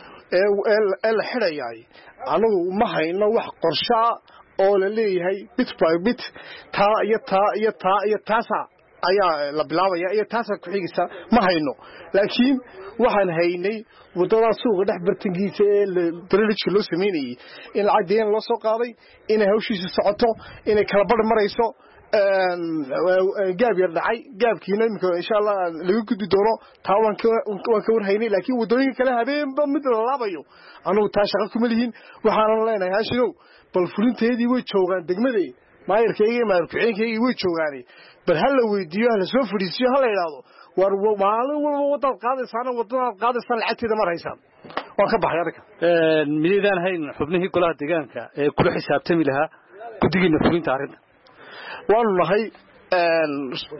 ee la xidhayay anagu ma hayno wax qorshe oo la leeyahay bit by bit taa iyo taa iyo taa iyo taasa ayaa la bilaabaya iyo taasa ku xigisa ma hayno laakiin waxaan haynay wadada suuqa dhex bartangiisa ee dariiqo loo sameeyay in lacagdeen loo soo qaaday in hawshiisa socoto in kala bar marayso een gaab yar dhacay gaabkiina imika insha Allah lagu gudbi doono taawan ka waan ka warhaynay laakiin wadooyinka kale habeenba mid la laabayo anu taa shaqo kuma lihin waxaan leenahay Haashinow bal fulinteedii way joogaan degmadii maayirkayga maayirkayga way joogaan bal hal la weydiiyo hal soo fadhiisiyo hal la yiraahdo war maalin walba wadada qaadaysan wadada qaadaysan lacagteeda mar haysan waan ka baxay arka een midaan hayn xubnihii golaha deegaanka ee kula xisaabtami lahaa gudigiina fulinta arrinta waanu nahay een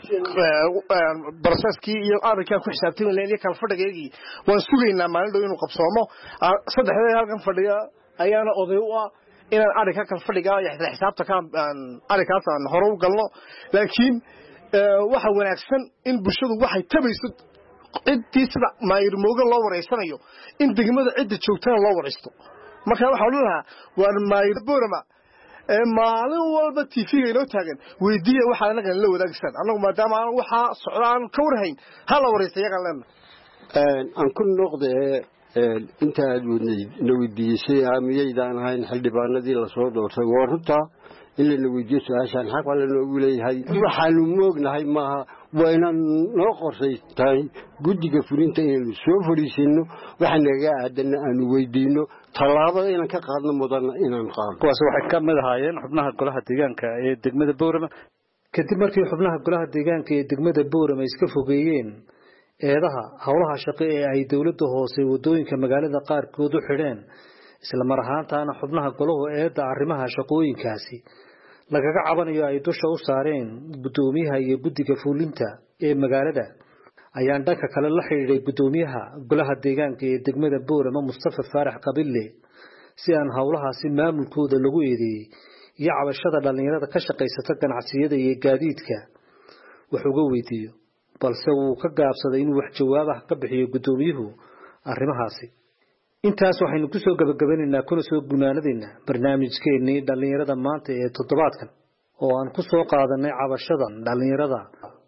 barsaskii iyo arrinka ku xisaabtami lahayn kala fadhigeeyay waan sugaynaa maalin dhow inuu qabsoomo saddexda halkan fadhiya ayaana oday u ah inaan arrinka kala fadhiga iyo xisaabta ka arrinkaas aan hore u galno laakiin waxa wanaagsan in bulshadu waxay tabayso cidii sida maayir mooga loo wareysanayo in degmada cidda joogtana loo wareysto marka waxa uu lahaa waa maayir Boorama ee maalin walba T V inoo taagan weydiiya waxa anaga la wadaagsan anagu maadaama aan waxa socdaan ka warhayn hala wareysto yaga leena een aan ku noqday inta aad weydiisay aamiyaydaan ahayn xildhibaanadii la soo doortay warta in la weydiiyo su'aashan xaq wala loo leeyahay waxaanu moognahay maaha wayna noo qorshaystay gudiga fulinta inuu soo fariisino waxaan naga aadan aan weydiino talaabada inaan ka qaadno mudan inaan qaadno kuwaas waxay ka mid ahaayeen xubnaha golaha deegaanka ee degmada Boorama kadib markii xubnaha golaha deegaanka ee degmada Boorama iska fogeeyeen eedaha hawlaha shaqo ee ay dawladda hoose wadooyinka magaalada qaarkood u xidheen isla mar ahaantaana xubnaha golaha eedda arrimaha shaqooyinkaasi lagaga cabanayo ay dusha u saareen gudoomiyaha iyo gudiga fulinta ee magaalada ayaan dhanka kale la xiriiray gudoomiyaha golaha deegaanka ee degmada Boorama Mustafa Faarax Qabille si aan hawlahaasi maamulkooda lagu eedeeyay iyo cabashada dhalinyarada ka shaqaysata ganacsiyada iyo gaadiidka wax uga weydiiyo balse uu ka gaabsaday inuu wax jawaab ah ka bixiyo gudoomiyuhu arrimahaasi intaas waxaynu ku soo gabagabaynaynaa kuna soo gunaanadina barnaamijkeennii dhalinyarada maanta ee toddobaadkan oo aan ku soo qaadanay cabashadan dhalinyarada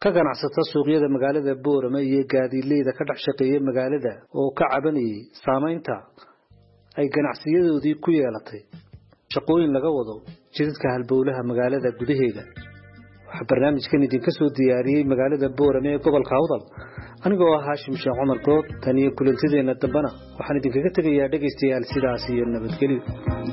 ka ganacsata suuqyada magaalada Boorama iyo gaadiidleyda ka dhex shaqeeya magaalada oo ka cabanayay saameynta ay ganacsiyadoodii ku yeelatay shaqooyin laga wado jidadka halbowlaha magaalada gudaheeda. waxa barnaamijkan idin ka soo diyaariyay magaalada Boorama ee gobolka Awdal anigoo ah Haashim Sheekh Cumar Good tan iyo kulantadeena dambana waxaan idinkaga tagayaa dhageystayaal sidaas iyo nabadgelyo.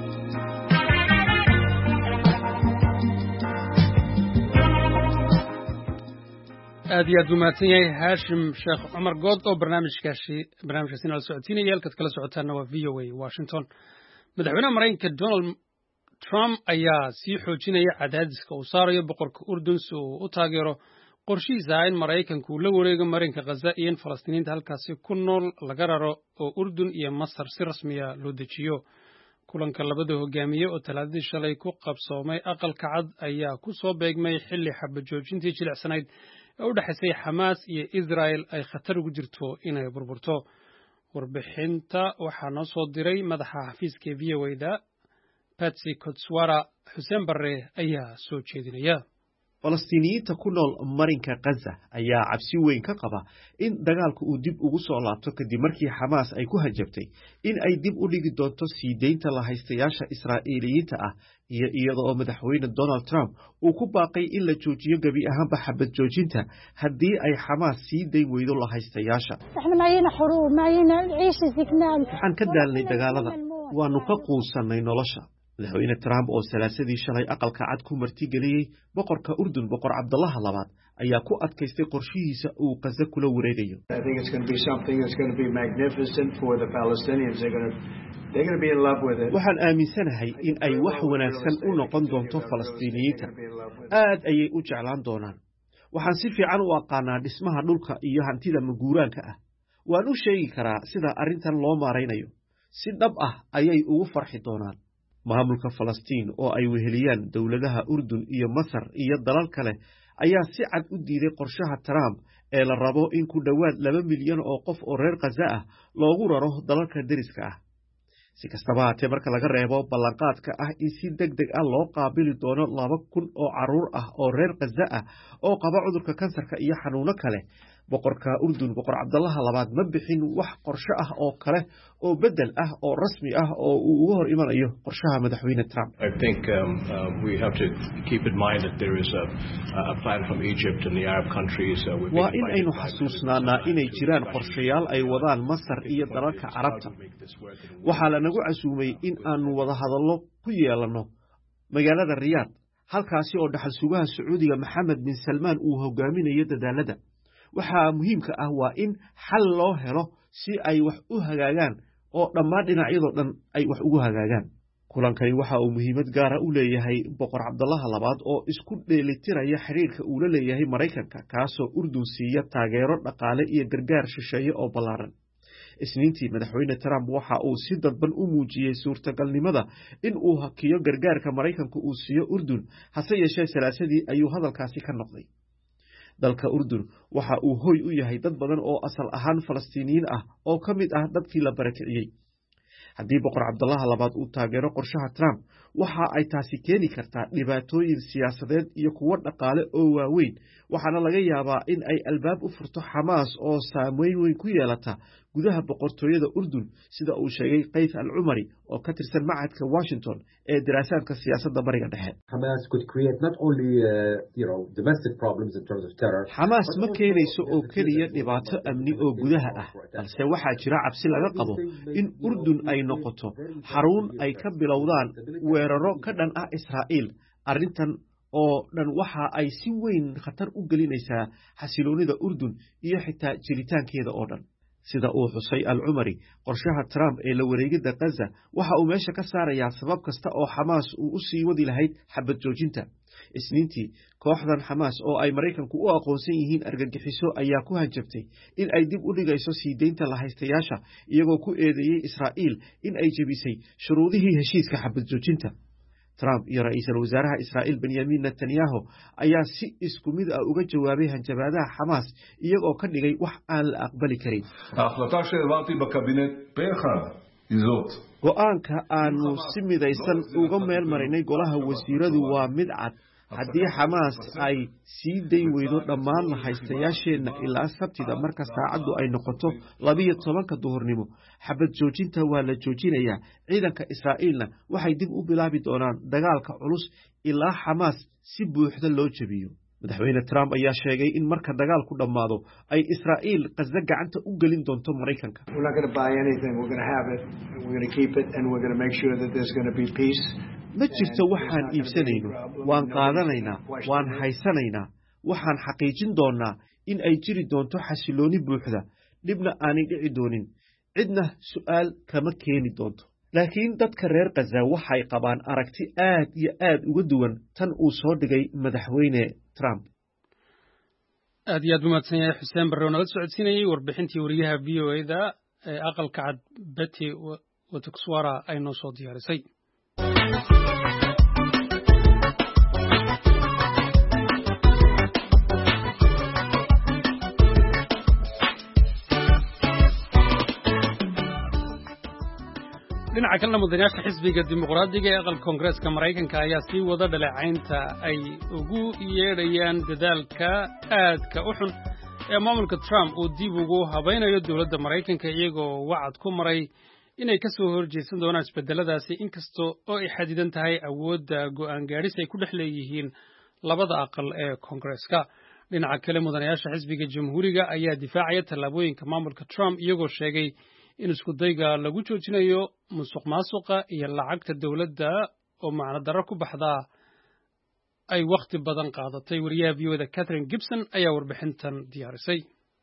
aad iyo aad u mahadsan yahay Haashim Sheekh Cumar Good oo barnaamijkaasi barnaamijkaasi nala socodsiinaya halkaad kala socotaana waa V O A Washington. madaxweynaha Mareykanka Donald Trump ayaa sii xoojinaya cadaadiska uu saarayo boqorka Urdun si uu u taageero qorshihiisa in Mareykanku uu la wareego marinka Gaza iyo in Falastiiniinta halkaasi ku nool laga raro oo Urdun iyo Masar si rasmi ah loo dejiyo. kulanka labada hogaamiye oo talaadadii shalay ku qabsoomay aqalka cad ayaa ku soo beegmay xilli xabad joojintii jilicsanayd ee u dhaxaysay Xamaas iyo Israel ay khatar ugu jirto inay burburto. warbixinta waxaa noo soo diray madaxa xafiiska V O A-da Patsy Kotswara. Xuseen Barre ayaa soo jeedinaya. Falastiiniyiinta ku nool marinka Gaza ayaa cabsi weyn ka qaba in dagaalku uu dib ugu soo laabto kadib markii Xamaas ay ku hajabtay in ay dib u dhigi doonto sii deynta la haystayaasha Israa'iiliyiinta ah iyo iyada oo madaxweyne Donald Trump uu ku baaqay in la joojiyo gabi ahaanba xabad joojinta haddii ay Xamaas sii deyn weydo la haystayaasha. waxaan ka daalnay dagaalada waanu ka quusanay nolosha. madaxweyne Trump oo salaasadii shalay aqalka cad ku martigeliyey boqorka Urdun boqor Cabdallah labaad ayaa ku adkaystay qorshihiisa uu Gaza kula wareegayo. waxaan aaminsanahay in ay wax wanaagsan u noqon doonto Falastiiniyiinta. aad ayay u jeclaan doonaan. waxaan si fiican u aqaanaa dhismaha dhulka iyo hantida maguuraanka ah. waan u sheegi karaa sida arrintan loo maaraynayo. si dhab ah ayay ugu farxi doonaan. maamulka Falastiin oo ay weheliyaan dowladaha Urdun iyo Masar iyo dalal kale ayaa si cad u diiday qorshaha Trump ee la rabo in ku dhawaad laba milyan oo qof oo reer Gaza ah loogu raro dalalka deriska ah. si kastaba haatee marka laga reebo ballanqaadka ah in si degdeg ah loo qaabili doono laba kun oo caruur ah oo reer Gaza ah oo qaba cudurka kansarka iyo xanuuno kale, boqorka Urdun boqor Cabdallah labaad ma bixin wax qorshe ah oo kale oo bedel ah oo rasmi ah oo uu uga hor imanayo qorshaha madaxweyne Trump. I think um, uh, we have to keep in mind that there is a, a plan from Egypt and the Arab countries. Uh, waa in aynu xasuusnaanaa inay jiraan qorshayaal ay wadaan Masar iyo dalalka Carabta. waxaa la nagu casuumay in aanu wada hadallo ku yeelano magaalada Riyadh, halkaasi oo dhaxal sugaha Sacuudiga Maxamed bin Salmaan uu hogaaminayo dadaalada. waxaa muhiimka ah waa in xal loo helo si ay wax u hagaagaan oo dhammaan dhinacyadoo dhan ay wax ugu hagaagaan. kulankani waxa uu muhiimad gaara u leeyahay boqor Cabdallah labaad oo isku dheelitiraya xiriirka uu la leeyahay Mareykanka, kaasoo Urdun siiya taageero dhaqaale iyo gargaar shisheeye oo ballaaran. isniintii madaxweyne Trump waxa uu si dadban u muujiyey suurtagalnimada in uu hakiyo gargaarka Mareykanka uu siiyo Urdun, hase yeeshee salaasadii ayuu hadalkaasi ka noqday. dalka Urdun waxa uu hoy u yahay dad badan oo asal ahaan Falastiiniyiin ah oo ka mid ah dadkii la barakiciyey. haddii boqor Cabdallah labaad uu taageero qorshaha Trump, waxa ay taasi keeni kartaa dhibaatooyin siyaasadeed iyo kuwo dhaqaale oo waaweyn, waxaana laga yaabaa in ay albaab u furto Xamaas oo saameyn weyn ku yeelata gudaha boqortooyada Urdun, sida uu sheegay Qayf al-Umari oo ka tirsan macadka Washington ee diraasaadka siyaasadda bariga dhexe. Xamaas ma keenayso oo keliya dhibaato amni oo gudaha ah, balse waxaa jira cabsi laga qabo in Urdun ay noqoto xarun ay ka bilowdaan weeraro ka dhan ah Israa'iil. arrintan oo dhan waxa ay si weyn khatar u gelinaysaa xasiloonida Urdun iyo xitaa jiritaankeeda oo dhan. sida uu xusay al-Umari, qorshaha Trump ee la wareegida Gaza waxa uu meesha ka saarayaa sabab kasta oo Xamaas uu u sii wadi lahayd xabad joojinta. isniintii kooxdan Xamaas oo ay Mareykanku u aqoonsan yihiin argagixiso ayaa ku hanjabtay in ay dib u dhigayso sii deynta la haystayaasha, iyagoo ku eedeeyey Israa'iil in ay jebisay shuruudihii heshiiska xabad joojinta. Trump iyo ra'iisul wasaaraha Israa'iil Benjamin Netanyahu ayaa si isku mid ah uga jawaabay hanjabaadaha Xamaas, iyagoo ka dhigay wax aan la aqbali karin. go'aanka aanu si midaysan uga meel marinay golaha wasiiradu waa mid cad haddii xamaas ay sii day weydo dhammaan lahaystayaasheenna ilaa sabtida marka saacaddu ay noqoto labiyo tobanka duhurnimo xabad joojinta waa la joojinayaa ciidanka israa'iilna waxay dib u bilaabi doonaan dagaalka culus ilaa xamaas si buuxda loo jebiyo madaxweyne Trump ayaa sheegay in marka dagaalku dhammaado ay Israa'iil qasda gacanta u gelin doonto Mareykanka. We're not going to buy anything. We're going to have it. We're going to keep it and we're going to make sure that there's going to be peace. Ma jirto waxaan iibsanayno, waan qaadanaynaa, waan haysanaynaa, waxaan xaqiijin doonaa in ay jiri doonto xasilooni buuxda, dhibna aanay dhici doonin, cidna su'aal kama keeni doonto. laakiin dadka reer Gaza waxay qabaan aragti aad iyo aad uga duwan tan uu soo dhigay madaxweyne Trump. aad iyo aad u mahadsan yahay Xuseen Barre oo nala socodsiinayay warbixintii wariyaha V O A-da ee aqalka cad Betty Watukswara ay noo soo diyaarisay. dhinaca kalena mudanayaasha xisbiga dimuqraadiga ee aqalka koongareeska Mareykanka ayaa sii wada dhaleecaynta ay ugu yeedhayaan dadaalka aadka u xun ee maamulka Trump uu dib ugu habaynayo dowladda Mareykanka iyagoo wacad ku maray inay ka soo horjeesan doonaan isbedeladaasi inkastoo oo ay xadidan tahay awoodda go'aan gaadhis ay ku dhex leeyihiin labada aqal ee koongareeska. dhinaca kale mudanayaasha xisbiga jamhuuriga ayaa difaacaya tallaabooyinka maamulka Trump iyagoo sheegay in isku dayga lagu joojinayo musuqmaasuqa iyo lacagta dawladda oo macno darro ku baxda ay waqti badan qaadatay. wariyaha V O A-da Catherine Gibson ayaa warbixintan diyaarisay.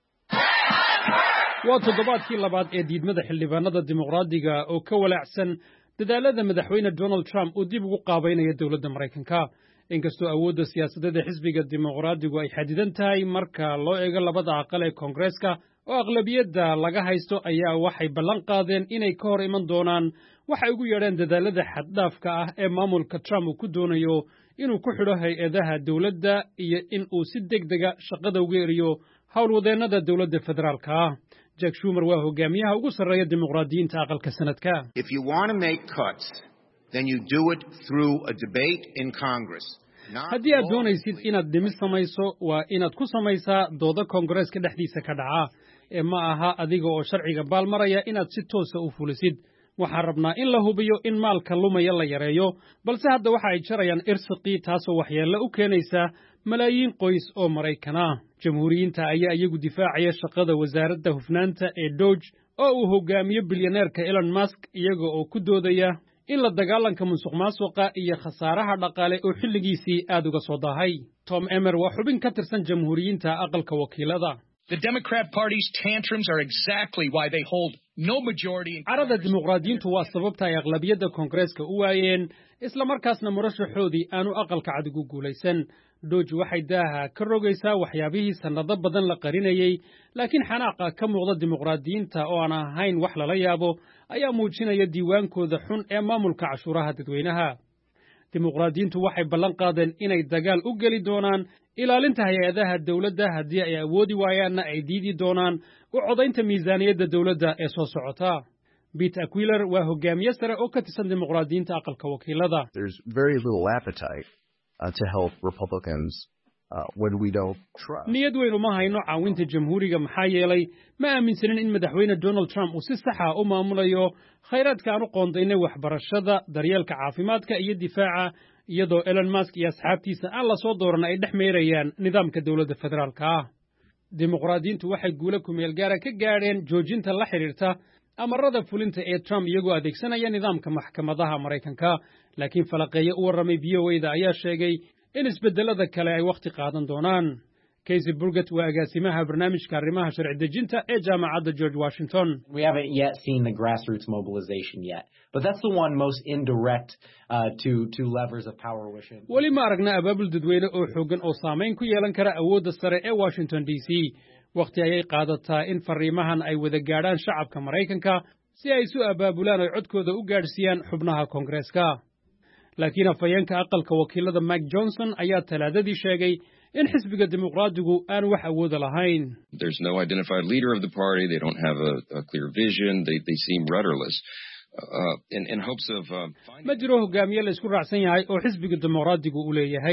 waa toddobaadkii labaad ee diidmada xildhibaanada dimuqraadiga oo ka walaacsan dadaalada madaxweyne Donald Trump uu dib ugu qaabaynayo dowladda Mareykanka. inkastoo awoodda siyaasadeed ee xisbiga dimuqraadigu ay xadidan tahay marka loo eego labada aqal ee koongareeska oo aqlabiyadda laga haysto ayaa waxay ballan qaadeen inay ka hor iman doonaan waxay ugu yeedheen dadaalada xaddhaafka ah ee maamulka Trump uu ku doonayo inuu ku xidho hay-adaha dowladda iyo in uu si degdega shaqada uga eriyo howlwadeennada dowladda federaalka ah. Jack Schumer waa hogaamiyaha ugu sarreeya dimuqraadiyiinta aqalka sanadka. If you want to make cuts, then you do it through a debate in Congress. haddii aad doonaysid inaad dhimis samayso waa inaad ku samaysaa dooda koongareeska dhexdiisa ka dhaca ee ma aha adiga oo sharciga baalmaraya inaad si toosa u fulisid. waxaan rabnaa in la hubiyo in maalka lumaya la yareeyo balse hadda waxa ay jarayaan irsiqii taasoo waxyeello u keenaysa malaayiin qoys oo Maraykan ah. jamhuuriyiinta ayaa iyagu difaacaya shaqada wasaaradda hufnaanta ee Doge oo uu hogaamiyo bilyaneerka Elon Musk iyaga oo ku doodaya in la dagaalanka musuqmaasuqa iyo khasaaraha dhaqaale oo xilligiisii aad uga soo daahay. Tom Emmer waa xubin ka tirsan jamhuuriyiinta aqalka wakiilada. The Democrat Party's tantrums are exactly why they hold no majority in carada dimuqraadiyiintu waa sababta ay aqlabiyadda koongareeska u waayeen isla markaasna murashaxoodii aanu aqalka cad ugu guulaysan. Doge waxay daaha ka rogaysaa waxyaabihii sannado badan la qarinayay laakiin xanaaqa ka muuqda dimuqraadiyiinta oo aan ahayn wax lala yaabo ayaa muujinaya diiwaankooda xun ee maamulka cashuuraha dadweynaha. dimuqraadiyiintu waxay ballan qaadeen inay dagaal u geli doonaan ilaalinta hay-adaha dawladda haddii ay awoodi waayaanna ay diidi doonaan u codaynta miisaaniyadda dawladda ee soo socota. Pete Aquilar waa hogaamiye sare oo ka tirsan dimuqraadiyiinta aqalka wakiilada. There's very little appetite uh, to help Republicans uh, when we don't trust. niyad weyn uma hayno caawinta jamhuuriga maxaa yeelay ma aaminsanin in madaxweyne Donald Trump uu si sax ah u maamulayo khayraadka aan u qoondaynay waxbarashada, daryeelka caafimaadka iyo difaaca iyadoo Elon Musk iyo asxaabtiisa aan la soo dooran ay dhex meerayaan nidaamka dowladda federaalka ah. dimuqraadiyiintu waxay guulo ku meel gaara ka gaadheen joojinta la xiriirta amarada fulinta ee Trump iyagoo adeegsanaya nidaamka maxkamadaha Mareykanka laakiin falaqeeye u warramay V O A-da ayaa sheegay in isbedelada kale ay waqti qaadan doonaan. Casey Burgett waa agaasimaha barnaamijka arrimaha sharci dejinta ee jaamacadda George Washington. We haven't yet seen the grassroots mobilization yet, but that's the one most indirect uh, to to levers of power wishing. weli ma aragna abaabul dadweyne oo xoogan oo saameyn ku yeelan kara awoodda sare ee Washington D C. waqti ayay qaadataa in fariimahan ay wada gaadhaan shacabka Mareykanka si ay isu abaabulaan oo codkooda u gaadhsiiyaan xubnaha koongareeska. laakiin afhayeenka aqalka wakiilada Mike Johnson ayaa talaadadii sheegay in xisbiga dimuqraadigu aan wax awood lahayn. There's no identified leader of the party. They don't have a, a clear vision. They they seem rudderless. Uh, in in hopes of uh, ma jiro hogaamiye la isku raacsan yahay oo xisbiga dimuqraadigu u leeyahay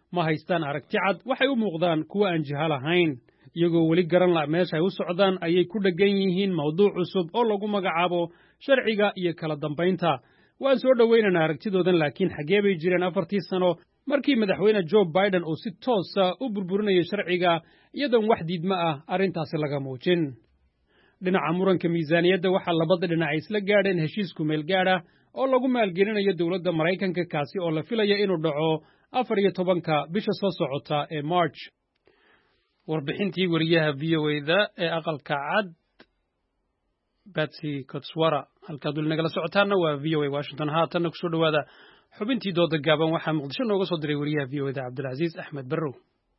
ma haystaan aragti cad waxay u muuqdaan kuwa aan jiha lahayn iyagoo weli garan la meesha ay u socdaan ayay ku dheggan yihiin mawduuc cusub oo lagu magacaabo sharciga iyo kala dambaynta waan soo dhowaynaynaa aragtidoodan laakiin xaggee bay jireen afartii sano markii madaxweyne Joe Biden uu si toosa u burburinayay sharciga iyadoon wax diidma ah arrintaasi laga muujin dhinaca muranka miisaaniyadda waxaa labada dhinac isla gaadheen heshiisku meel gaadha oo lagu maalgelinayo dowladda Maraykanka kaasi oo la filaya inuu dhaco afar iyo tobanka bisha soo socota ee March warbixintii wariyaha V O A-da ee aqalka cad Betsy Cotswara halkaad weli nagala socotaana waa V O A Washington haatanna kusoo dhowaada xubintii dooda gaaban waxaa muqdisho nooga soo diray wariyaha V O A-da Cabdilcasiis Axmed Barrow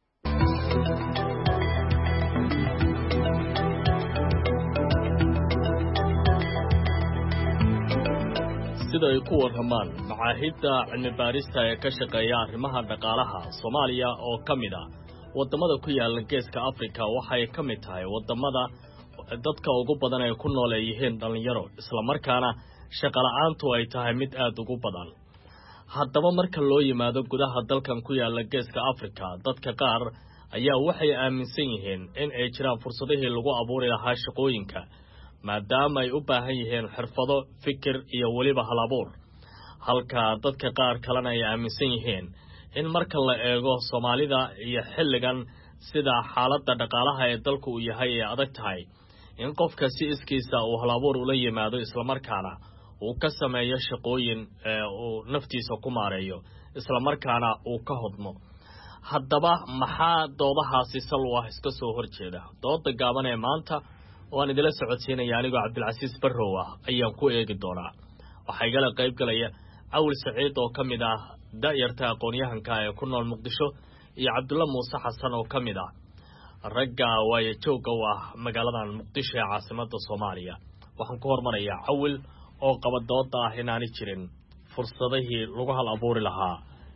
sida ay ku warramaan macaahidda cilmi-baarista ee ka shaqeeya arrimaha dhaqaalaha Soomaaliya oo ka mid ah waddamada ku yaala geeska Afrika waxay ka mid tahay waddamada dadka ugu badan ay ku nool yihiin dhalinyaro isla markaana shaqo la'aantu ay tahay mid aad ugu badan haddaba marka loo yimaado gudaha dalkan ku yaala geeska Afrika dadka qaar ayaa waxay aaminsan yihiin in ay jiraan fursadihii lagu abuuri lahaa shaqooyinka maadaama ay u baahan yihiin xirfado fikir iyo weliba halabuur halka dadka qaar kalena ay aaminsan yihiin in marka la eego Soomaalida iyo xilligan sida xaaladda dhaqaalaha ee dalku uu yahay ay adag tahay in qofka si iskiisa uu halabuur ula yimaado isla markaana uu ka sameeyo shaqooyin uu naftiisa ku maareeyo isla markaana uu ka hodmo haddaba maxaa doodahaasi sal u ah iska soo horjeeda dooda gaaban ee maanta waan idila socodsiinaya anigoo Cabdilcasiis Barrow ah ayaan ku eegi doonaa waxaa igala qayb galaya Awil Saciid oo ka mid ah da'yarta aqoon-yahanka ee ku nool Muqdisho iyo Cabdulla Muuse Xasan oo ka mid ah ragga waaye jooga u ah magaaladan Muqdisho ee caasimadda Soomaaliya waxaan ku hormarayaa Awil oo qaba dooda ah inaanay jirin fursadihii lagu hal abuuri lahaa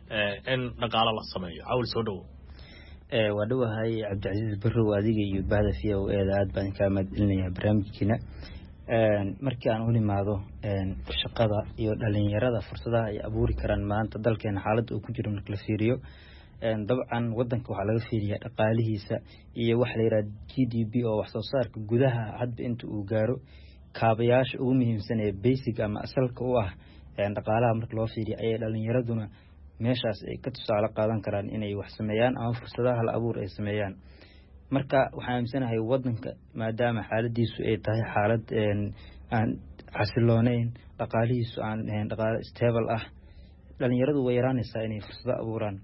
in dhaqaale la sameeyo Awil soo dhow ee waa dhawahay Cabdilcasiis Barrow adiga iyo bahda V O A-da aad baan ka mahadcelinayaa barnaamijkiina een markii aan u limaado een shaqada iyo dhalinyarada fursadaha ay abuuri karaan maanta dalkeena xaaladda uu ku jiro marka la fiiriyo een dabcan wadanka waxa laga fiiriyaa dhaqaalihiisa iyo wax la yiraahdo G D P oo wax soo saarka gudaha hadba inta uu gaaro kaabayaasha ugu muhiimsan ee basic ama asalka u ah een dhaqaalaha marka loo fiiriyo ay dhalinyaraduna meeshaas ay ka tusaale qaadan karaan inay wax sameeyaan ama fursadaha la abuur ay sameeyaan marka waxaan aaminsanahay wadanka maadaama xaaladiisu ay tahay xaalad een aan xasiloonayn dhaqaalihiisu aan ahayn dhaqaale stable ah dhalinyaradu way yaraanaysaa inay fursado abuuraan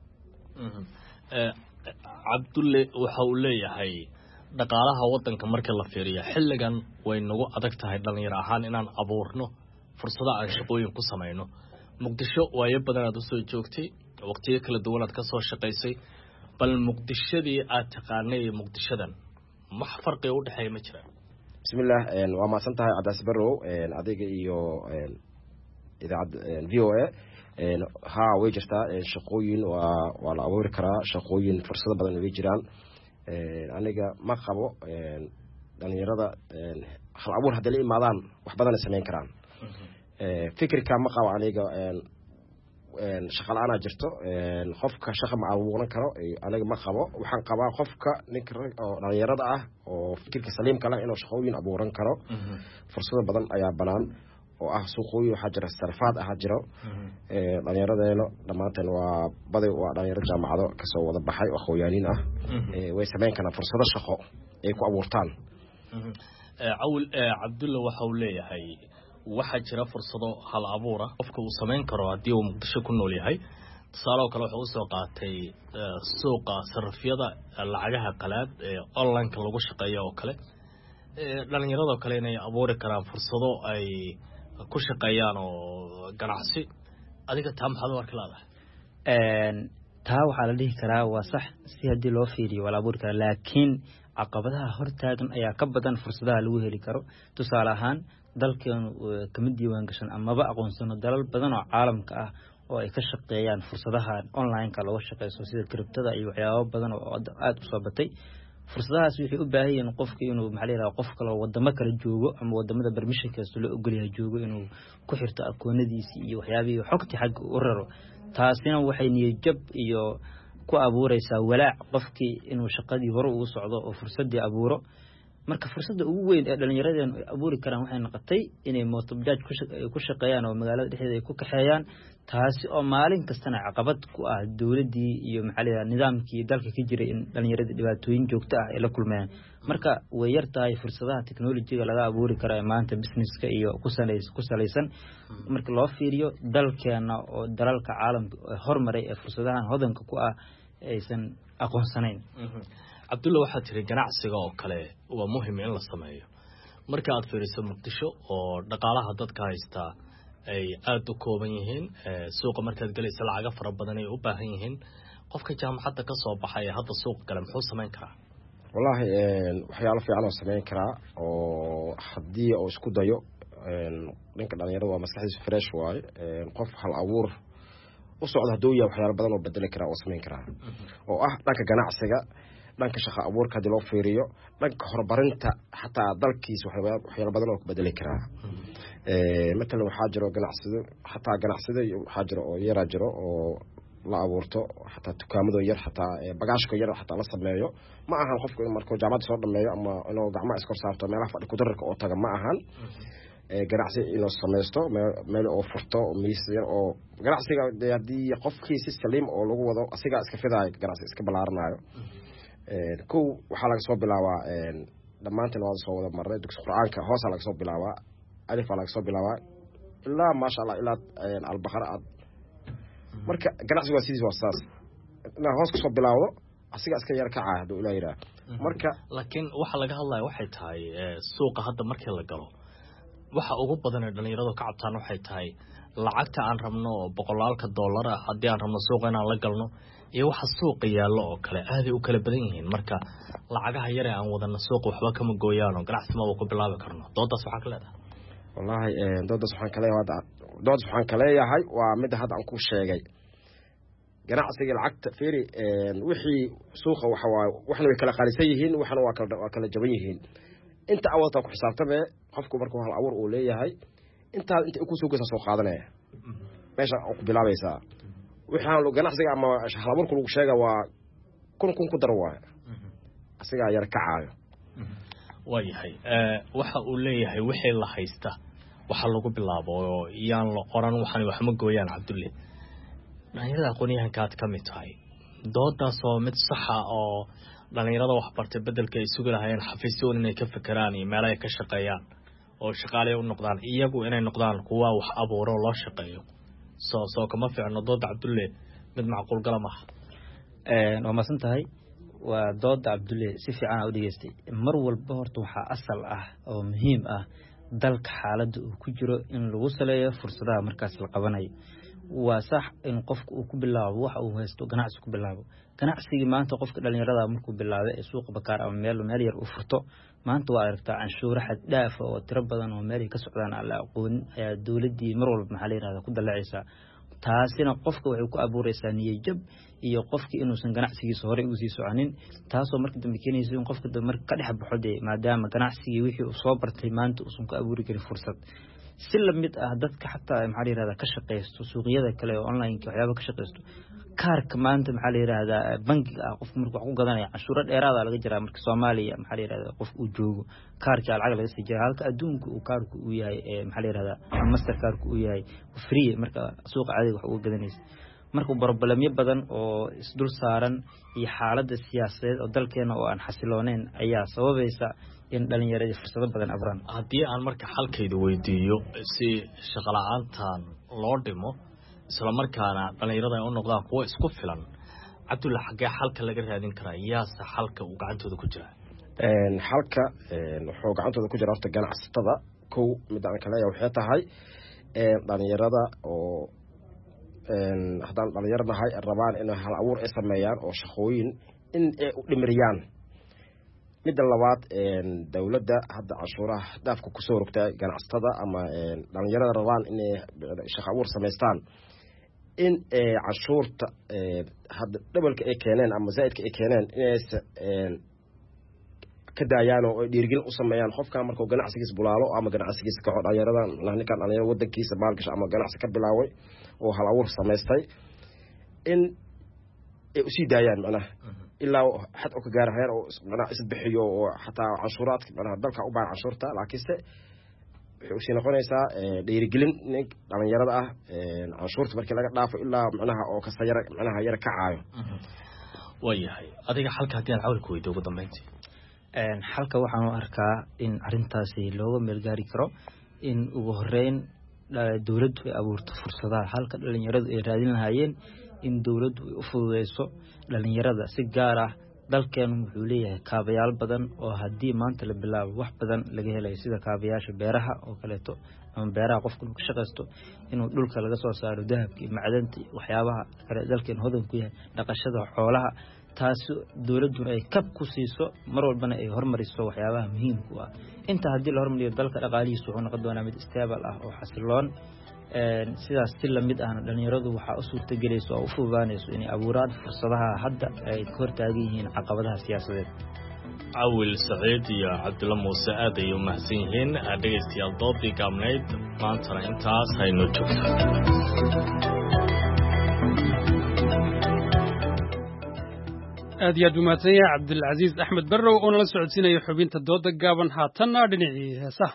ee Cabdulle waxa uu leeyahay dhaqaalaha wadanka marka la fiiriyo xilligan way nagu adag tahay dhalinyaro ahaan inaan abuurno fursado aan shaqooyin ku sameeyno Muqdisho way badan aad soo joogtay waqtiyo kala duwan aad ka soo shaqaysay bal Muqdishadii aad taqaanay Muqdishadan wax farqi u dhaxay ma jiraan bismillaah een waa maasan tahay Cabdilcasiis Barrow een adiga iyo een idaacad V O A een ha way jirtaa shaqooyin waa waa la abuuri karaa shaqooyin fursado badan way jiraan een aniga ma qabo een dhalinyarada een hal abuur hadii la imaadaan wax badan sameyn karaan ee fikirka ma qabo aniga een een shaqo la'aan jirto een qofka shaqo ma abuuran karo aniga ma qabo waxaan qabaa qofka ninka oo dhalinyarada ah oo fikirka saliimka leh inuu shaqooyin abuuran karo fursado badan ayaa banaan oo ah suuqooyin waxa jira sarfaad ah jiro ee dhalinyaradeenna dhamaanteen waa baday waa dhalinyaro jaamacado ka soo wada baxay oo aqoonyaaniin ah ee way sameyn karaan fursado shaqo ay ku abuurtaan ee Awil Cabdulla waxa uu leeyahay waxa jira fursado hal abuura qofka uu sameyn karo hadii uu Muqdisho ku nool yahay tusaale kale waxa uu soo qaatay suuqa sarfiyada lacagaha qalaad ee online-ka lagu shaqeeyo oo kale ee dhalinyarada kale inay abuuri karaan fursado ay ku shaqeeyaan oo ganacsi adiga taa maxaad u arki laadahay een taa waxa la dhihi karaa waa sax si hadii loo fiiriyo wala abuuri kara laakiin caqabadaha hortaagan ayaa ka badan fursadaha lagu heli karo tusaale ahaan dalkeenu kamid diiwaan gashan amaba aqoonsano dalal badan oo caalamka ah oo ay ka shaqeeyaan fursadaha online-ka lagu shaqeeyo sida kriptada iyo waxyaabo badan oo aad u soo batay fursadahaas waxay u baahan yihiin qofka inuu maxalliga qof kale wadamo kale joogo ama wadamada permissionka loo ogol yahay joogo inuu ku xirto akoonadiisa iyo waxyaabihi xogti xaq u raro taasina waxay niyad jab iyo ku abuuraysaa walaac qofkii inuu shaqadii hore ugu socdo oo fursadii abuuro marka fursadda ugu weyn ee dhalinyaradeen ay abuuri karaan waxay noqotay inay mootobajaaj ku shaqeeyaan oo magaalada dhexdeeda ay ku kaxeeyaan taasi oo maalin kastana caqabad ku ah dawladdii iyo maxalliga nidaamkii dalka ka jiray in dhalinyarada dhibaatooyin joogto ah ay la kulmayaan marka way yar tahay fursadaha teknolojiga laga abuuri karo ee maanta businesska iyo ku salaysan marka loo fiiriyo dalkeena oo dalalka caalamka hormaray ee fursadahan hodanka ku ah aysan aqoonsanayn cabdulla waxaad tiri ganacsiga oo kale waa muhiim in la sameeyo marka aad fiiriso muqdisho oo dhaqaalaha dadka haystaa ay aad u kooban yihiin suuqa markaad galayso lacaga fara badan ay u baahan yihiin qofka jaamacadda ka soo baxay hadda suuqa gale muxuu samayn karaa wallahi waxyaalo fiican oo samayn karaa oo haddii oo isku dayo dhanka dhalinyarada waa maskaxdiisu fresh waaye qof hal abuur u socda hadduu yahay waxyaalo badan oo bedeli karaa oo samayn karaa oo ah dhanka ganacsiga dhanka shaqo abuurka haddii loo fiiriyo dhanka horumarinta xataa dalkiisa waxyaalo badan oo ku bedeli karaa matalan waxaa jiro ganacsado xataa ganacsado waxaa jiro oo yaraa jiro oo la abuurto xataa dukaamado yar xataa bagaashka yar xataa la sameeyo ma ahan qofku in markuu jaamacadda soo dhameeyo ama inuu gacmaha iskor saarto meelaha fadhi kudararka oo taga ma ahan ganacsi inuu samaysto meel oo furto miis yar oo ganacsiga haddii qofkii si saliim oo lagu wado asigaa iska fidaayo ganacsi iska ballaaranayo kow waxaa laga soo bilaabaa dhammaantiin waada soo wada marnay dugsi qur-aanka hoosaa laga soo bilaabaa alifaa laga soo bilaabaa ilaa maasha allah ilaa albaqara aad marka ganacsiga waa sidiis waa saas inaad hoos kasoo bilaawdo asigaa iska yar kacaa hadduu ilaa yidhaah marka laakiin waxa laga hadlaya waxay tahay suuqa hadda markii la galo waxa ugu badan ee dhalinyaradu ka cabtaan waxay tahay lacagta aan rabno oo boqolaalka dollar ah haddii aan rabno suuqa inaan la galno iyo waxa suuqa yaallo oo kale aaday u kala badan yihiin marka lacagaha yar ee aan wadana suuqa waxba kama gooyaan oo ganacsi ma ku bilaabi karno doodaas waxaa ka leedahay wallahi doodaas waxaan ka leeyahay doodaas waxaan ka leeyahay waa mid hadda aan ku sheegay ganacsiga lacagta fiiri wixii suuqa waxa waa waxna way kala qaalisan yihiin waxna waa kala waa kala jaban yihiin inta awalta ku xisaabtame qofku markuu hal abuur uu leeyahay inta inta ku soo geysa soo qaadanaya meesha ku bilaabaysaa waxaan ganacsiga ama hal abuurku lagu sheega waa kun kun ku dar waay asiga yar kacaayo waayahay waxa uu leeyahay wixii la haysta waxa lagu bilaabo yaan la qoran waxaan wax ma gooyaan cabdulle dhalinyarada aqoonyahanka aad ka mid tahay doodaas oo mid saxa oo dhalinyarada wax bartay bedelka ay sugi lahaayeen xafiisyoon inay ka fikiraan iyo meelaha ay ka shaqeeyaan oo shaqaale u noqdaan iyagu inay noqdaan kuwa wax abuuro loo shaqeeyo soo soo kama fiicno dooda cabdulle mid macquul gala maaha waa masan tahay waa dooda cabdulle si fiican u dhageystay mar walba horta waxaa asal ah oo muhiim ah dalka xaaladda uu ku jiro in lagu saleeyo fursadaha markaas la qabanayo waa sax in qofku uu ku bilaabo waxa uu haysto ganacsi ku bilaabo ganacsigii maanta qofka dhalinyarada markuu bilaabay ee suuqa bakaar ama meel meel yar u furto maanta waa aragtaa canshuur xad dhaaf oo tiro badan oo meel ka socdaan alla aqoon ayaa dawladdii mar walba maxaa la yiraahdaa ku dalacaysaa taasina qofka waxay ku abuuraysaa niyad jab iyo qofkii inuusan ganacsigiisa hore ugu sii soconin taasoo marka dambe keenaysa in qofka marka ka dhex baxo dee maadaama ganacsigii wixii uu soo bartay maanta uusan ku abuuri karin fursad si la mid ah dadka xataa maxaa la yiraahdaa ka shaqeysto suuqyada kale oo online-ka waxyaaba ka shaqeysto kaarka maanta maxaa la yiraahdaa bangiga ah qofku markuu wax ku gadanaya canshuuro dheeraada laga jiraa marka Soomaaliya maxaa la yiraahdaa qof uu joogo kaarka lacag laga sii jiraa halka adduunka uu kaarku uu yahay maxaa la yiraahdaa master kaarku uu yahay free marka suuqa caadiga wax ugu gadanaysa marka barbalamyo badan oo isdul saaran iyo xaaladda siyaasadeed oo dalkeena oo aan xasilooneyn ayaa sababaysa in dhalinyarada fursado badan abraan haddii aan marka xalkayda weydiiyo si shaqo la'aantan loo dhimo isla markaana dhalinyarada ay u noqdaan kuwo isku filan cabdulla xagee xalka laga raadin karaa yaasa xalka uu gacantooda ku jira xalka wuxuu gacantooda ku jira horta ganacsatada kow mid aan kaleeya waxay tahay dhalinyarada oo haddaan dhalinyaro nahay rabaan inay hal abuur ay sameeyaan oo shaqooyin in ay u dhimiriyaan midda labaad dawladda hadda canshuuraha dhaafka kusoo rogtay ganacsatada ama dhalinyarada rabaan inay shaqo abuur samaystaan in canshuurta hadda dhabalka ay keeneen ama zaa'idka ay keeneen inaysa ka daayaan oo dhiirgelin u sameeyaan qofka markuu ganacsigiisa bulaalo ama ganacsigiisa kaco dhalinyarada ninkan dhalinyaro wadankiisa maalgasha ama ganacsi ka bilaaway oo hal abuur samaystay in ay usii daayaan macnaha ilaa xad oo ka gaar heer oo macnaha is bixiyo oo xataa canshuuraadka macnaha dalka u baahan canshuurta laakiinse waxay usii noqonaysaa dhiirigelin nin dhalinyarada ah canshuurta markii laga dhaafo ilaa macnaha oo kasta yara macnaha yara ka caayo waayahay adiga xalka haddii aan cawlka weydo ugu dambeyntii xalka waxaan u arkaa in arrintaasi looga meelgaari karo in ugu horeyn dowladdu ay abuurto fursadaha halka dhalinyaradu ay raadin lahaayeen in dowladdu ay u fududeyso dhalinyarada si gaar ah dalkeenu wuxuu leeyahay kaabayaal badan oo haddii maanta la bilaabo wax badan laga helayo sida kaabayaasha beeraha oo kaleeto ama beeraha qofku ka shaqaysto inuu dhulka laga soo saaro dahabka iyo macdanta waxyaabaha kale dalkeenu hodan ku yahay dhaqashada xoolaha taasi dowladdu ay kab ku siiso mar walbana ay hormariso waxyaabaha muhiimka ah inta haddii la hormariyo dalka dhaqaalihiisa wuxuu noqon doonaa mid stable ah oo xasiloon sidaas si lamid ahna dhalinyaradu waxaa u suurtagelayso oo u fududaanayso inay abuuraan fursadaha hadda ay ka hortaagan yihiin caqabadaha siyaasadeed cawil saciid iyo cabdulla muuse aad ay u mahadsan yihiin dhegaystayaal doodii gaabnayd maantana intaas haynoo joogto aad iyo aad u mahadsan yahay cabdilcasiis axmed barrow oo nala socodsiinaya xubinta dooda gaaban haatanna dhinacii heesaha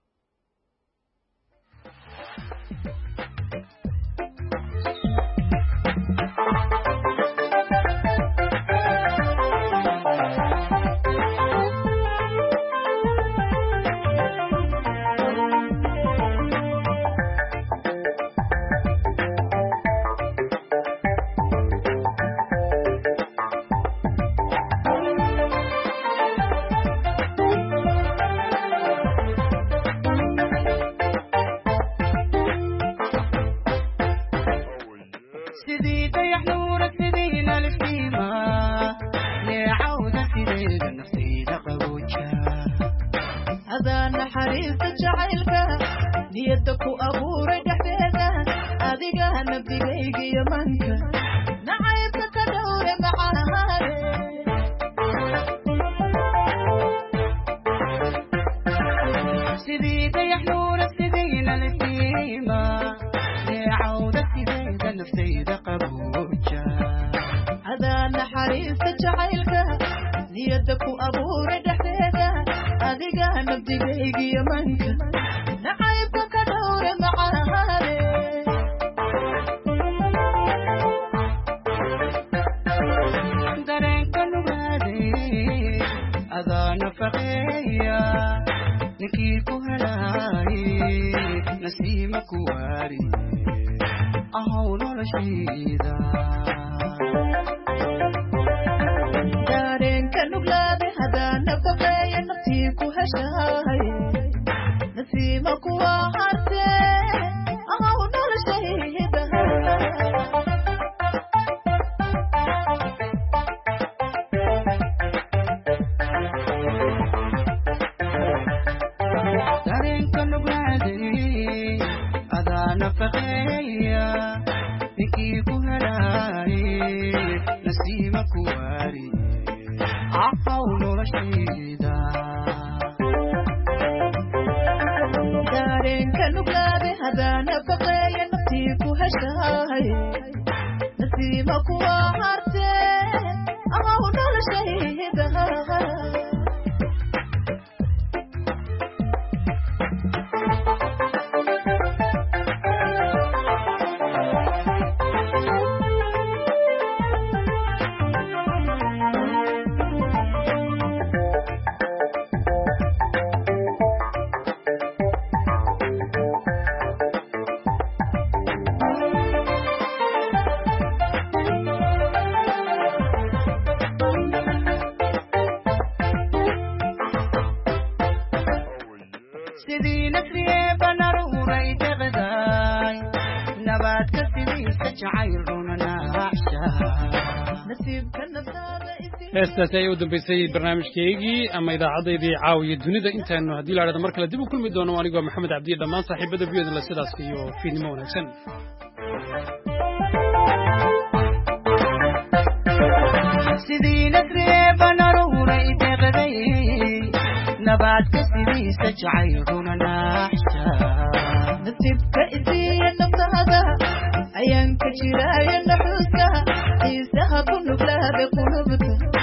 heestaasi ayay u dambaysay barnaamijkeygii ama idaacaddaydii caawiya dunida intaanu haddii la dhahdo mar kale dib u kulmi doono anigoo maxamed cabdiye dhammaan saaxiibada v oda sidaas iyo fiidnimo wanaagsan sidii nasreeban aruuray deeqday nabaadka sidiisa jacaylkuna naaxsha nasiibka isiiya naftaada ayaan ka jiraayo naxuuska xiisaha hakunuglabe kunubta